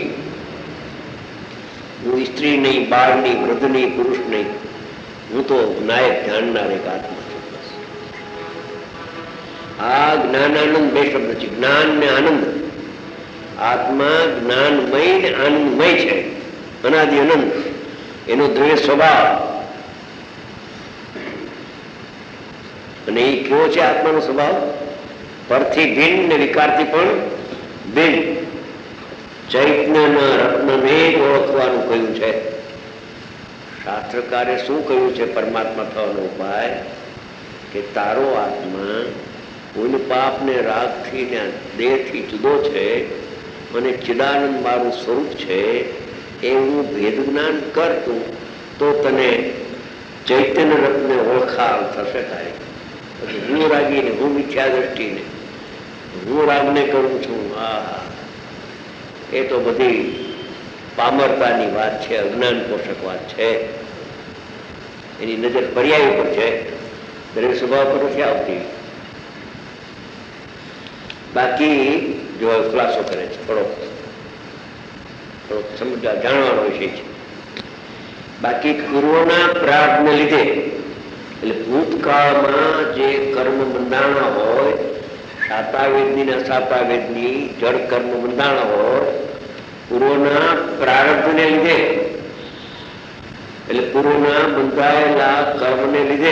B: હું સ્ત્રી નહીં, બાળ નહીં, વૃદ્ધ નહીં, પુરુષ નહીં, હું તો નાયક જાણનાર એક આત્મા છું. આ જ્ઞાનાનંદ બે શબ્દ છે, જ્ઞાન ને આનંદ. આત્મા જ્ઞાનમય ને આનંદમય છે, અનાદિ અનંત. એનો દ્રવ્ય સ્વભાવ. અને એ કેવો છે આત્માનો સ્વભાવ? પરથી ભિન્ન ને વિકારથી પણ ભિન્ન ચૈતન્યના રત્નને જ ઓળખવાનું કહ્યું છે. શાસ્ત્રકારે શું કહ્યું છે પરમાત્મા થવાનો ઉપાય? કે તારો આત્મા કોઈ પાપ ને રાગથી ને દેહથી જુદો છે અને ચિદાનંદ મારું સ્વરૂપ છે એવું ભેદ જ્ઞાન કરતું તો તને ચૈતન્ય રત્ને ઓળખાવ થશે. તારે હું રાગીને, હું મિથ્યા દ્રષ્ટિને, હું રાગને કરું છું, એ તો બધી પામરતાની વાત છે, અજ્ઞાન પોષક વાત છે. એની નજર પર્યાય ઉપર છે, દરેક સ્વભાવ પર નથી આવતી. બાકી જો ખુલાસો કરે છે, થોડોક સમજવા જાણવાનો વિષય છે. બાકી પૂર્વના પ્રાર્થને લીધે, એટલે ભૂતકાળમાં જે કર્મ બંધાણા હોય, સાતાવેદની ને અસાતાવેદની જળ કર્મ બંધાણા હોય, પૂર્વના પ્રારબ્ધને લીધે, એટલે પૂર્વના બંધાયેલા કર્મને લીધે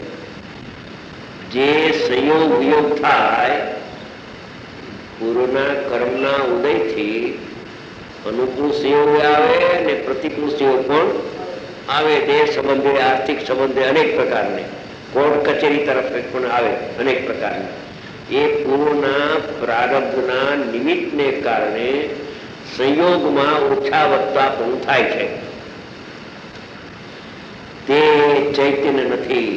B: જે સંયોગ વિયોગ થાય, પૂર્વના કર્મના ઉદયથી અનુકૂળ સંયોગ આવે અને પ્રતિકૂળ સંયોગ પણ આવે. દેહ સંબંધે, આર્થિક સંબંધે અનેક પ્રકારને, કોર્ટ કચેરી તરફ પણ આવે અનેક પ્રકારને. એ પૂર્વના પ્રારબ્ધના નિમિત્તને કારણે સંયોગમાં ઓછા વધતા પણ થાય છે. તે ચૈતન્ય નથી.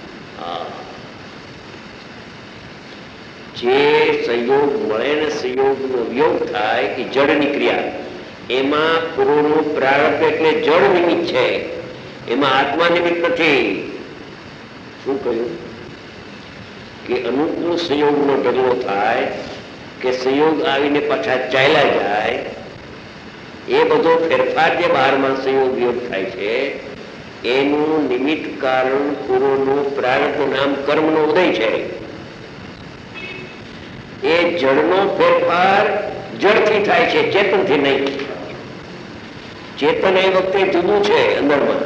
B: જે સંયોગ મળે ને સંયોગનો વિયોગ થાય એ જળની ક્રિયા, એમાં પૂર્વનું પ્રારબ્ધ એટલે જળ નિમિત્ત છે, એમાં આત્મા નિમિત્ત નથી. શું કહ્યું? કે અનુકૂળ સંયોગનો ઢગલો થાય કે સંયોગ આવીને પાછા ચાલ્યા જાય, એ બધો ફેરફાર જે બહારમાં સંયોગ વિયોગ થાય છે એનું નિમિત્ત કારણ પૂર્વનું પ્રારબ્ધ નામ કર્મનો ઉદય છે. એ જળનો ફેરફાર જળથી થાય છે, ચેતનથી નહીં. ચેતન એ વખતે જુદું છે અંદરમાં.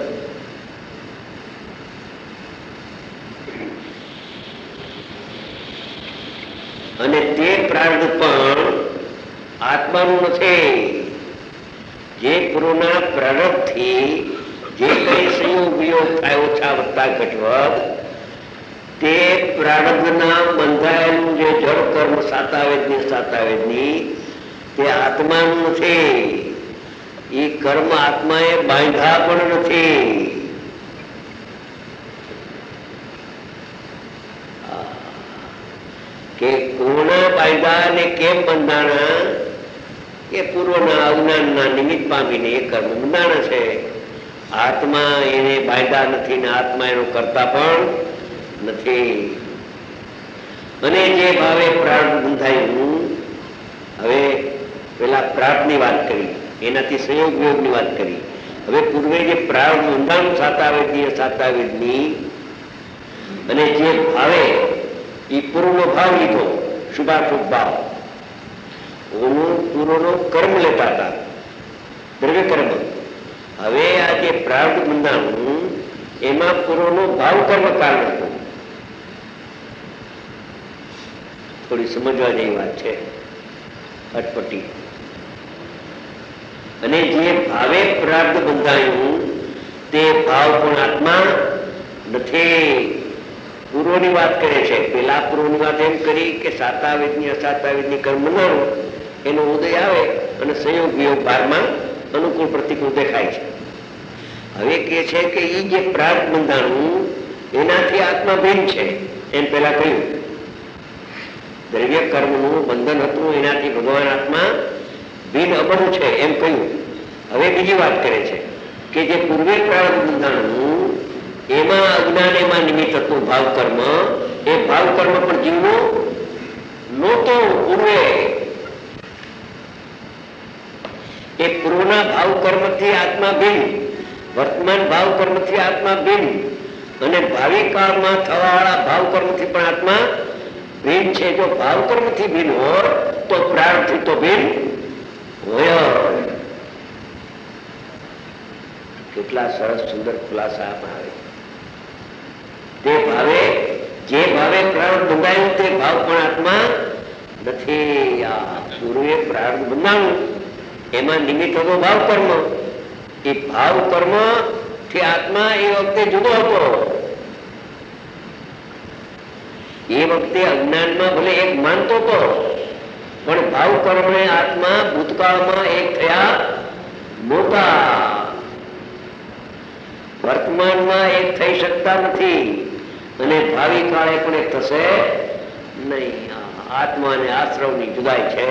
B: અને તે પ્રારબ્ધ પણ આત્માનું નથી. જે પૂર્વના પ્રારબ્ધથી જે કઈ સંયોગ વિયોગ થાય, ઓછા વધતા ઘટવત, તે પ્રારબ્ધના બંધાયેલું જે જળ કર્મ સાતાવેદની તે આત્માનું નથી. એ કર્મ આત્માએ બાંધ્યા પણ નથી. કે કોના બાંધ્યા ને કેમ બંધાણા? એ પૂર્વના અજ્ઞાનના નિમિત્ત પામીને એ કર્મ બંધાણા છે. આત્મા એને બાંધ્યા નથી ને આત્મા એનો કરતા પણ નથી. અને જે ભાવે પ્રાર્થ બંધાયું, હવે પેલા પ્રાર્થની વાત કરી, એનાથી સંયોગ વિયોગની વાત કરી. હવે પૂર્વે જે પ્રાર્થ બંધાયું સાતાવેદની અને જે ભાવે એ પૂર્વનો ભાવ લીધો, શુભાશુભ ભાવ, પૂર્વનો કર્મ લેતા હતા, દ્રવ્ય કર્મ. હવે આ જે પ્રાર્થ બંધાણું એમાં પૂર્વનો ભાવ કર્મ કારણ હતો. થોડી સમજવા જેવી વાત છે, અટપટી. અને જે ભાવે પ્રાર્થ બંધાયું તે ભાવ પણ આત્મા નથી. પૂર્વની વાત કરે છે. પેલા પૂર્વની વાત એમ કરી કે સાતાવેદની અસાતાવેદની કર્મ બંધાણું એનો ઉદય આવે અને સંયોગ વિયોગ બારમાં અનુકૂળ પ્રતિકૂળ દેખાય છે. હવે કે છે કે એ જે પ્રાર્થ બંધાણું એનાથી આત્મા ભિન્ન છે. એમ પેલા કહ્યું દ્રવ્ય કર્મનું બંધન હતું, એનાથી ભગવાન આત્મા ભિન્ન અમરું છે એમ કહ્યું. હવે બીજી વાત કરે છે કે જે પૂર્વે પ્રાર્થ બંધાણું એમાં અજ્ઞાન, એમાં નિમિત્ત હતું ભાવ કર્મ. એ ભાવ કર્મ પણ જીવનો નહોતો પૂર્વે. એ પૂર્વના ભાવ કર્મથી આત્મા ભિન્ન, વર્તમાન ભાવ કર્મથી આત્મા ભિન્ન, અને ભાવિ કાળમાં થવાવાળા ભાવ કર્મથી પણ આત્મા ભિન્ન છે. જો ભાવ કર્મથી ભિન્ન હોય તો પ્રાર્થથી તો ભિન્ન હોય. કેટલા સરસ સુંદર ખુલાસા આપણા આવે. તે ભાવે, જે ભાવે પ્રાર્થ બંધાયું તે ભાવ પણ આત્મા નથી. આ પૂર્વે પ્રારબ્ધ બંધાણું એમાં નિમિત્ત હતો ભાવ કર્મ. એ ભાવ કર્મ થી આત્મા એ વખતે જુદો હતો. એ વખતે અજ્ઞાનમાં ભલે એક માનતો હતો, પણ ભાવ કર્મ આત્મા ભૂતકાળમાં એક થયા મોટા. વર્તમાનમાં એક થઈ શકતા નથી અને ભાવિ કાળે પણ એક થશે નહીં. આત્મા અને આશ્રવની જુદાઈ છે.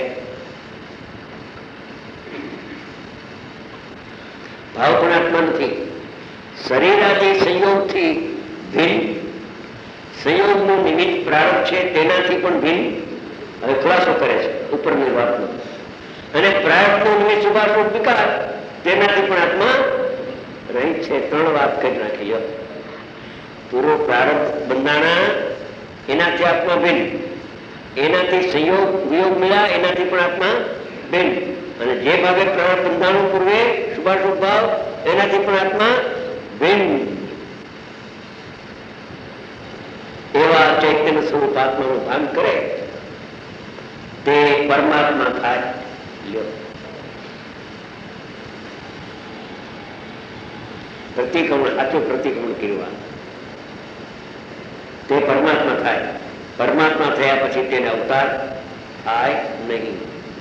B: ભાવ પણ આત્મા નથી. શરીર આદિ સંયોગથી ભિન્ન, સંયોગનું નિમિત્ત પ્રારબ્ધ છે તેનાથી પણ ભિન્ન. હવે ખુલાસો કરે છે ઉપરની વાતનો. અને પ્રારબ્ધનું નિમિત્ત શુભાશુભ વિકાર તેનાથી પણ આત્મા રહી છે. 3 વાત કરી નાખી. પૂર્વ પ્રારબ્ધ બંધાણા એનાથી આત્મા ભિન્ન, એનાથી સંયોગ વિયોગ મળ્યા એનાથી પણ આત્મા ભિન્ન, અને જે ભાવે પ્રારબ્ધ બંધાણું પૂર્વે શુભાશુભ ભાવ એનાથી પણ આત્મા ભિન્ન. એવા ચૈતન્ય સ્વરૂપ આત્માનું ભાન કરે તે પરમાત્મા થાય. લ્યો, પ્રતિક્રમણ, સાચું પ્રતિક્રમણ કર્યું તે પરમાત્મા થાય. પરમાત્મા થયા પછી તેને અવતાર થાય નહીં.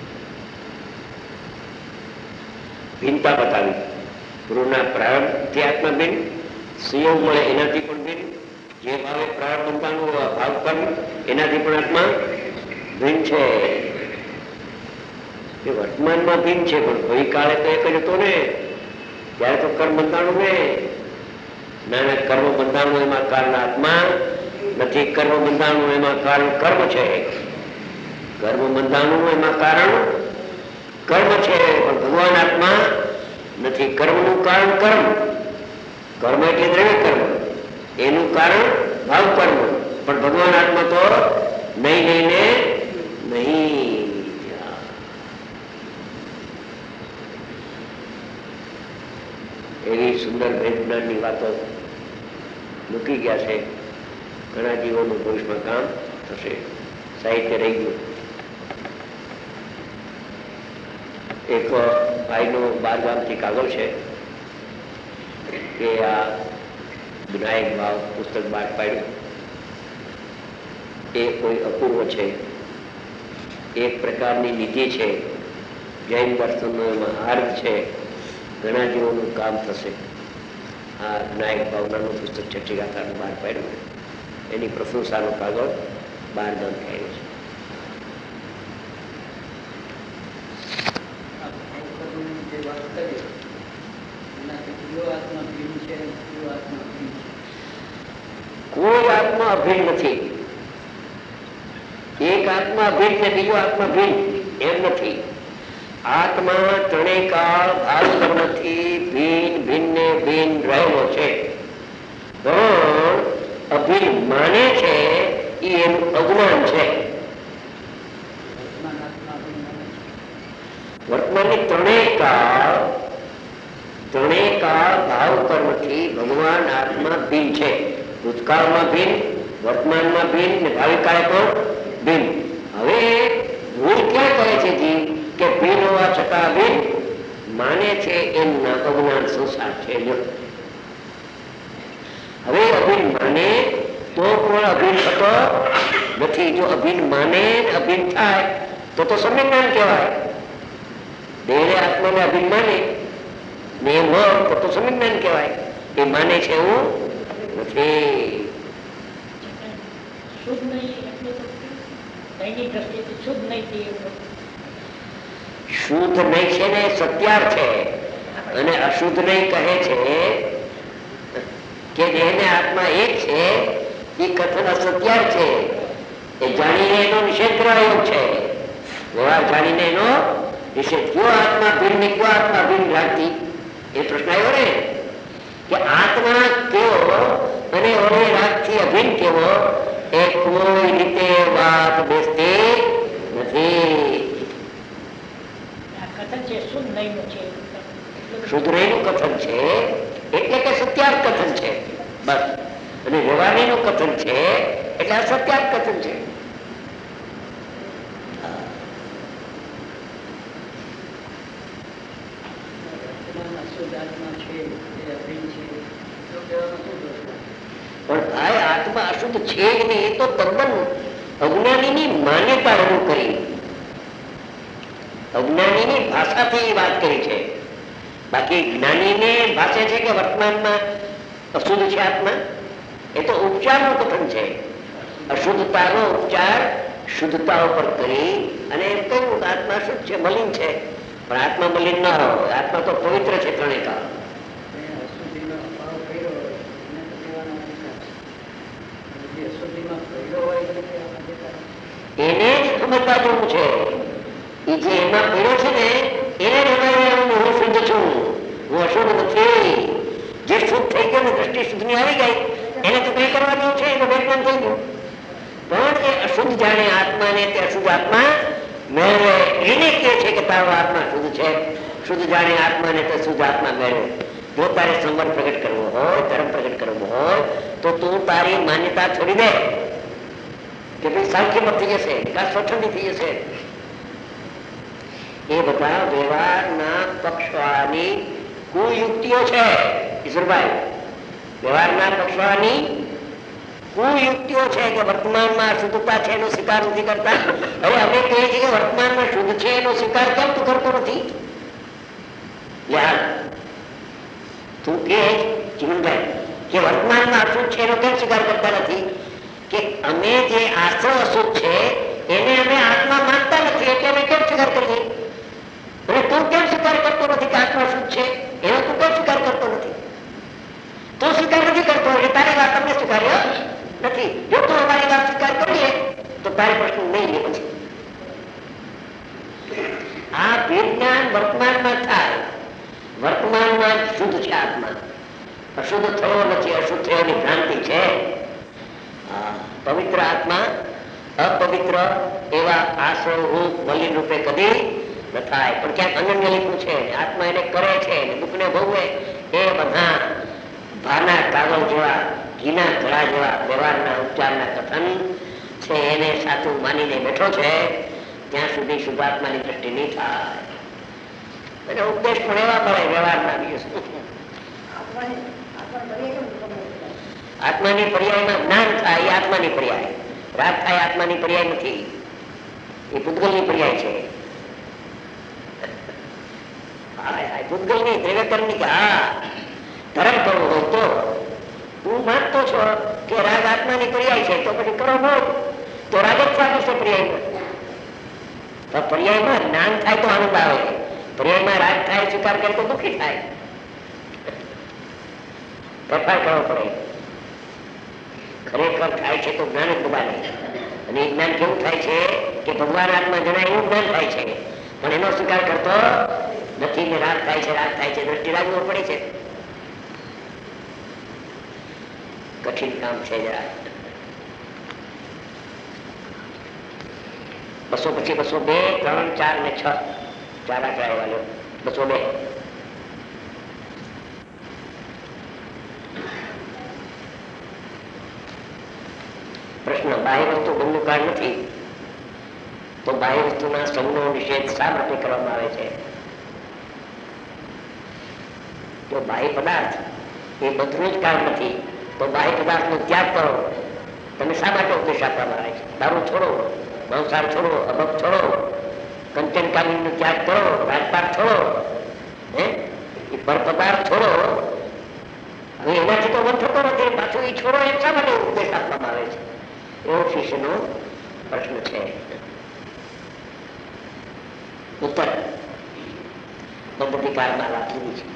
B: ભિન્નતા બતાવી. પૂર્વના પ્રારંભથી આત્મા ભિન્ન, સંયોગ મળે એનાથી પણ ભિન્ન, જે ભાવે પ્રારંભ બનવાનું ભાવ કર્મ એનાથી પણ આત્મા ભિન્ન છે. એ વર્તમાનમાં ભિન્ન છે, પણ ગઈકાળે તો એક જ હતો ને. ત્યારે તો કર્મ બંધાણું ને. ના, કર્મ બંધાણું એમાં કારણ આત્મા નથી. કર્મ બંધાણું એમાં કારણ કર્મ છે. કર્મ બંધાણું એમાં કારણ કર્મ છે, પણ ભગવાન આત્મા નથી. કર્મનું કારણ કર્મ, કર્મ એટલે દ્રવ્ય કર્મ, એનું કારણ ભાવ કર્મ, પણ ભગવાન આત્મા તો નહીં નહીં ને નહીં. એવી સુંદર ભેદ જ્ઞાનની વાતો મૂકી ગયા છે. ઘણા જીવોનું ભવિષ્યમાં કામ થશે. સાહિત્ય રહી ગયું. એક ભાઈનો 12 ગામથી કાગળ છે કે આ વિનાયક ભાવ પુસ્તક બહાર પાડ્યું. એ કોઈ અપૂર્વ છે, એક પ્રકારની નિધિ છે, જૈન દર્શનનો એમાં હાર્દ છે. ઘણા જીવોનું કામ થશે. આ વિનાયક ભાવનાનું પુસ્તક છઠ્ઠી ગાથાનું બહાર પાડ્યું. એની પ્રશંસાનો કાગળ 12 ગામ થયેલો છે. કોઈ આત્મા અભિન્ન નથી. એક આત્મા અભિન્ન ને બીજો આત્મા ભિન્ન એમ નથી. આત્મા ત્રણેય કાળ ભાવ કર્મથી ભિન્ન ભિન્ન ભિન્ન રહેલો છે, પણ અભિન્ન માને છે એ એનું અજ્ઞાન છે. વર્તમાનની ત્રણેય કાળ ભાવ કર્મથી ભગવાન આત્મા ભિન્ન છે. ભૂતકાળમાં ભિન્ન, વર્તમાનમાં ભિન્ન ને ભાવિ કાળે પણ ભિન્ન. હવે ભૂલ ક્યાં કરે છે જી કે ભિન્ન હોવા છતાં ભિન્ન માને છે, એમના અજ્ઞાન સંસાર છે. હવે અભિન્ન માને તો પણ અભિન્ન થતો નથી. જો અભિન્ન માને અભિન્ન થાય તો સમ્યજ્ઞાન કહેવાય. દેહને આત્માને અભિન્ન માને ને એમ હોય તો સમ્યજ્ઞાન કહેવાય. એ માને છે એવું નથી. શુદ્ધ નહીં છે ને સત્યાર છે, અને અશુદ્ધ નહીં કહે છે કે જેને આત્મા એક છે એ કથન અસત્યાર છે. એ જાણીને એનો નિષેધ કરાયો છે. વ્યવહાર જાણીને એનો નિષેધ. કયો આત્મા ભિન્ન, કયો આત્મા ભિન્ન રાખતી? એ પ્રશ્ન આવ્યો ને કે આત્મા કેવો અને ઓને રાગથી અભિન્ન કેવો, એ કોઈ રીતે વાત બેસતી નથી. શુદ્ધ રહીનું કથન છે એટલે કે સત્યાર્થ કથન છે બસ. અને વ્યવહારીનું કથન છે એટલે અસત્યાર્થ કથન છે.
C: આત્મા અશુદ્ધ છે જ નહીં, એ તો તદ્દન અજ્ઞાનીની માન્યતા રજૂ કરી, અજ્ઞાનીની ભાષાથી વાત કરી છે. બાકી જ્ઞાનીને ભાષે છે કે વર્તમાનમાં અશુદ્ધ છે આત્મા, એ તો ઉપચારનું કથન છે. અશુદ્ધતાનો ઉપચાર શુદ્ધતા ઉપર કરી અને એમ કહ્યું આત્મા શુદ્ધ છે, મલિન છે. પણ આત્મા મલિન ન હોય, આત્મા તો પવિત્ર છે ત્રણેય કાળ. એને જ સમજવા જેવું છે. એ જે એમાં પીડો છે ને એને હું શુદ્ધ છું, હું અશુદ્ધ નથી. જે શુદ્ધ થઈ ગયો ને દ્રષ્ટિ શુદ્ધ ની આવી ગઈ એને તો કઈ કરવા જેવું છે, એનું વેતન થઈ ગયું. પણ એ અશુદ્ધ જાણે આત્માને તે અશુદ્ધ આત્મા મેળવે, એને કહે છે કે તારો આત્મા શુદ્ધ છે. શુદ્ધ જાણે આત્માને તે શુદ્ધ આત્મા મેળવે. જો તારે સંવર પ્રગટ કરવો હોય, ધર્મ પ્રગટ કરવો હોય તો તું તારી માન્યતા છોડી દે કે ભાઈ સાંખ્યમત થઈ જશે, વિકાસ સ્વચ્છંદી થઈ જશે. એ બધા વ્યવહારના પક્ષવાળાની કુયુક્તિઓ છે ઈશ્વરભાઈ. વ્યવહારના પક્ષવાળાની કુયુક્તિઓ છે કે વર્તમાનમાં શુદ્ધતા છે એનો સ્વીકાર નથી કરતા. હવે અમે કહીએ છીએ કે વર્તમાનમાં શુદ્ધ છે એનો સ્વીકાર કેમ તું કરતો નથી? યાર તું કે જીવનભાઈ કે વર્તમાનમાં અશુદ્ધ છે એનો કેમ સ્વીકાર કરતા નથી? કે અમે જે આશ્રય અશુદ્ધ છે એને અમે આત્મા માનતા નથી, એટલે અમે કેમ સ્વીકાર કરીએ? અને તું કેમ સ્વીકાર કરતો નથી કે આત્મા શુદ્ધ છે? એનો તું કેમ સ્વીકાર કરતો નથી? તું સ્વીકાર નથી કરતો એટલે તારી વાત અમને સ્વીકાર્ય નથી. જો તું અમારી વાત સ્વીકાર કરીએ તો તારે પ્રશ્ન નહીં લે. પછી આ વિજ્ઞાન વર્તમાનમાં થાય, વર્તમાનમાં શુદ્ધ છે આત્મા, અશુદ્ધ થયો નથી, અશુદ્ધ થયોની ભ્રાંતિ છે. પવિત્ર આત્મા અપવિત્ર એવા આશ્રય રૂપ મલિન રૂપે કદી ન થાય. પણ ક્યાંક અનન્ય લીધું છે, આત્મા એને કરે છે, દુઃખને ભોગવે. એ બધા ભાના કાગળ જેવા, ઘીના ઘડા જેવા વ્યવહારના ઉપચારના કથન છે, એને સાચું માનીને બેઠો છે ત્યાં સુધી શુદ્ધાત્માની દ્રષ્ટિ નહીં થાય. અને ઉપદેશ પણ એવા મળે વ્યવહારના દિવસ. આત્માની પર્યાયમાં જ્ઞાન થાય એ આત્માની પર્યાય, રાગ થાય આત્માની પર્યાય નથી, એ પૂતગલની પર્યાય છે. પૂતગલની ત્રિવેકરની કે હા ધર્મ કરવો હોય તો હું માનતો છો કે રાગ આત્માની પર્યાય છે તો પછી કરો હોય તો રાગ જ સ્વાગત છે પર્યાયમાં. પર્યાયમાં જ્ઞાન થાય તો આનંદ આવે, પર્યાયમાં રાગ થાય સ્વીકાર કરે તો દુઃખી થાય. ફેરફાર કરવો પડે. ખરેખર થાય છે તો જ્ઞાન જ બધા નહીં. અને એ જ્ઞાન કેવું થાય છે કે ભગવાન આત્મા જણાય એવું જ્ઞાન થાય છે, પણ એનો સ્વીકાર કરતો નથી ને રાગ થાય છે, રાગ થાય છે, દ્રષ્ટિ રાખવું પડે છે. કઠિન કામ છે જરા. 200 પછી 202, 3, 4 ને 6 ચાર આંકડા એવા લ્યો. 202 પ્રશ્ન, બાહ્ય વસ્તુ બંધનું કારણ નથી તો બાહ્ય વસ્તુના સંગનો નિષેધ શા માટે કરવામાં આવે છે? જો બાહ્ય પદાર્થ એ બધું જ કારણ નથી તો બાહ્ય પદાર્થનો ત્યાગ કરો. તમે શા માટે ઉપદેશ આપવામાં આવે છે? દારૂ છોડો, મંસાર છોડો, અભપ છોડો, કંચન કામીનો ત્યાગ કરો, રાજપાટ છોડો, એ પર પદાર્થ છોડો. હવે એનાથી તો મન થતો નથી, પાછું એ છોડો એમ શા માટે ઉપદેશ આપવામાં આવે છે? એવો શિષ્યનો પ્રશ્ન છે. ઉત્તર પદ્ધતિકારમાં વાત લીધી છે.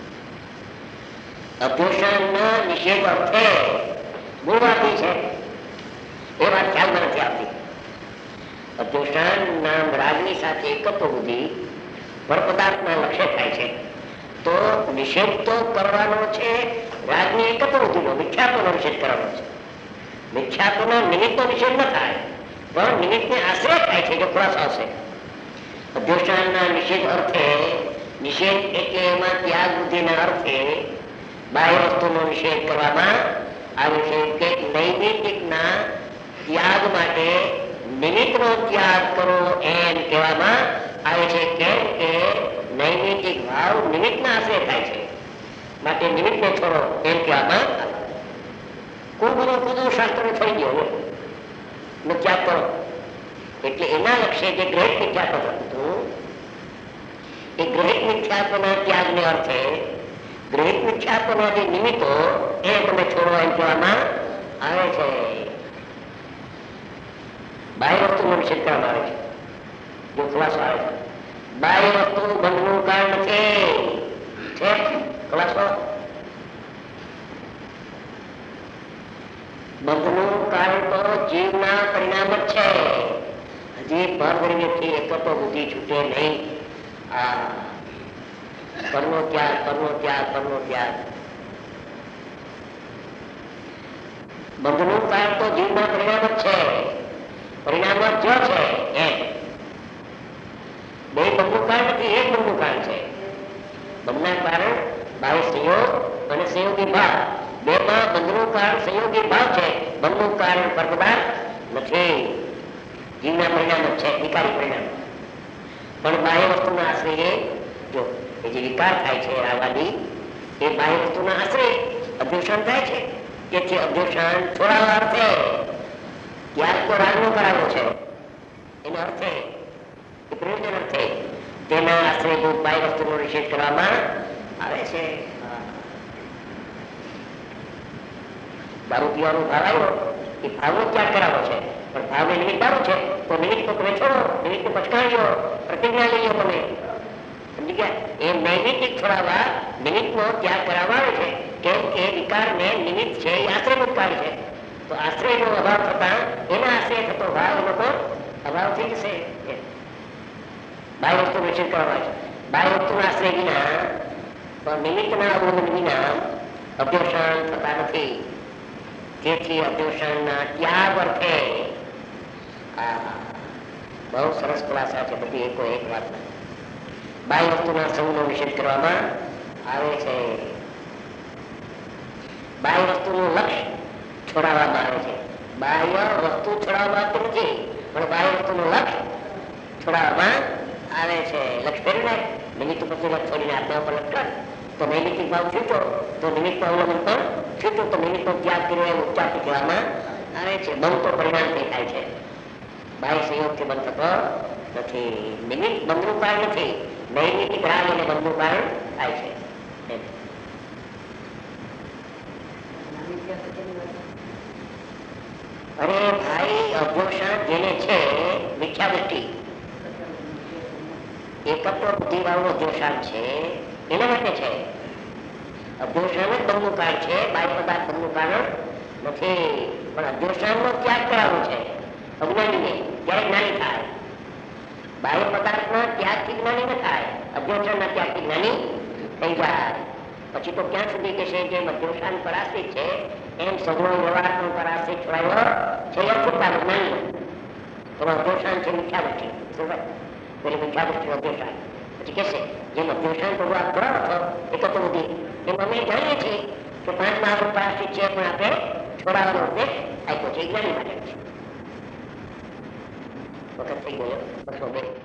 C: અભ્યુષણના નિષેધ અર્થે મૂળ વાતી છે એ વાત ખ્યાલમાં નથી આવતી. અભ્યુષણ નામ રાગની સાથે એકત્વ બુદ્ધિ પર પદાર્થના લક્ષ્ય થાય છે તો નિષેધ તો કરવાનો છે રાગની એકત્વ બુદ્ધિનો, મિથ્યાત્વનો નિષેધ કરવાનો છે. મિથ્યાત્વના નિમિત્તનો નિષેધ ન થાય પણ નિમિત્તને આશ્રય થાય છે જો ખુલાસો આવશે. અભ્યુષણના નિષેધ અર્થે, નિષેધ એટલે એમાં ત્યાગ બુદ્ધિના અર્થે બાહ્ય વસ્તુનો નિષેધ કરવામાં આવે છે કે નૈમિત્તિકના ત્યાગ માટે નિમિત્તનો ત્યાગ કરો એમ કહેવામાં આવે છે. કેમ કે નૈમિત્તિક ભાવ નિમિત્તના આશ્રય થાય છે માટે નિમિત્તને છોડો એમ કહેવામાં આવે. કુદું શાસ્ત્ર થઈ નો ત્યાગ કરો. એટલે એના લક્ષ્ય જે ગ્રહિત મિથ્યાત્વ હતું એ ગ્રહિત મિથ્યાત્વના ત્યાગને અર્થે ગ્રહિત મિથ્યાત્વના જે નિમિત્તો એ તમે છોડો એમ કહેવામાં આવે છે. બાહ્ય વસ્તુનો નિષેધ કરવામાં આવે છે. જો ખુલાસો આવે છે, બાહ્ય વસ્તુ બંધનું કારણ નથી. છે ખુલાસો? બંધનું કારણ તો જીવના પરિણામ જ છે. હજી પરદ્રવ્યથી એકત્વ બુદ્ધિ છૂટે નહીં. આ પરનો ત્યાગ, પરનો ત્યાગ, પરનો ત્યાગ. બંધનું કારણ તો જીવના પરિણામ જ છે. પરિણામ જ છે એમ. બે બંધનું કારણ નથી, એક બંધનું કારણ છે. બંધના કારણ બાહ્ય સંયોગ અને સંયોગી ભાવ. બેમાં બંધનું કારણ સંયોગી ભાવ છે. બંધનું કારણ પરપદાર્થ નથી. જીવના પરિણામ જ છે, વિકારી પરિણામ. પણ બાહ્ય વસ્તુના આશ્રય જો એ જે વિકાર થાય છે રાગવાદી, એ બાહ્ય વસ્તુના આશ્રય અભ્યુષણ થાય છે. તેથી અભ્યુષણ છોડાવવા અર્થે ત્યાગ તો રાગનો કરાવો છે. એના અર્થે એ પ્રયોજન અર્થે તેના આશ્રયભૂત બાહ્ય વસ્તુનો નિષેધ કરવામાં આવે છે. દારૂ પીવાનો ભાવ આવ્યો એ ભાવનો ત્યાગ કરાવો છે. પણ ભાવને નિમિત્ત દારૂ છે તો નિમિત્ત તો તમે છોડો, નિમિત્ત પછકાડ્યો, પ્રતિજ્ઞા લઈ લો તમે. સમજી ગયા? એ નૈમિતિક છોડાવવા નિમિત્તનો ત્યાગ કરાવવા આવે છે. કેમ કે વિકારને નિમિત્ત છે એ આશ્રયભૂત કાર્ય છે. તો આશ્રયનો અભાવ થતા એના આશ્રય થતો ભાવ એનો તો અભાવ થઈ જશે. બાહ્ય વસ્તુ નિષેધ કરવા છે. બાહ્ય વસ્તુના આશ્રય વિના નિમિત્તના અવલંબન વિના અભ્યુષણ થતા નથી. તેથી અભ્યુષણના ત્યાગ અર્થે બહુ સરસ ખુલાસા છે બધી એકો એક વાત. બાહ્ય વસ્તુના સંઘનો નિષેધ કરવામાં આવે છે. બાહ્ય વસ્તુનું લક્ષ્ય છોડાવવામાં આવે છે. બાહ્ય વસ્તુ છોડાવવા નથી, પણ બાહ્ય વસ્તુનું લક્ષ્ય છોડાવવામાં આવે છે. લક્ષ્ય ફેરવીને નિમિત્ત પછી લક્ષ્ય છોડીને આત્મા પર લક્ષ્ય કર તો નૈમિતિક ભાવ છૂટો, તો નિમિત્ત અવલંબન પણ છૂટો, તો નિમિત્તનો ત્યાગ કરીને ઉપચાર કહેવામાં આવે છે. બંધ તો પરિણામથી થાય છે, બાહ્ય સંયોગથી બંધ થતો નથી. નિમિત્ત બંધનું કારણ નથી, નૈમિતિક રાગ અને બંધનું કારણ થાય છે. અરે ભાઈ, અભ્યુષણ જેને છે મિથ્યાદૃષ્ટિ, એકત્વ બુદ્ધિ વાળું અભ્યુષણ છે એના માટે છે. અભ્યુષણ જ બંધનું કારણ છે, બાહ્ય પદાર્થ બંધનું કારણ નથી. પણ અભ્યુષણનો ત્યાગ કરાવવો છે અજ્ઞાનીને, ત્યારે જ્ઞાની થાય. બાહ્ય પદાર્થના ત્યાગથી જ્ઞાની ન થાય, અભ્યુષણના ત્યાગથી જ્ઞાની થઈ જાય. પછી તો ક્યાં સુધી કે છે જેમ અભ્યુષણ પરાશ્રિત છે એમ સગુણ વ્યવહારનો પરાશ્રિત છોડાયો છે અખૂટતા જ્ઞાની. એમાં અભ્યુષણ છે મિથ્યાદૃષ્ટિ. પેલી મિથ્યાદૃષ્ટિ અભ્યુષણ. પછી કહેશે જેમ અભ્યુષણ પ્રભુ આપ કરાવો છો એકત્વ બુદ્ધિ, એમ અમે જાણીએ છીએ કે 5 મહાવૃત પરાશ્રિત છે પણ આપણે છોડાવવાનો ઉપદેશ આપ્યો છે જ્ઞાની માટે. વખત થઈ ગયો 202.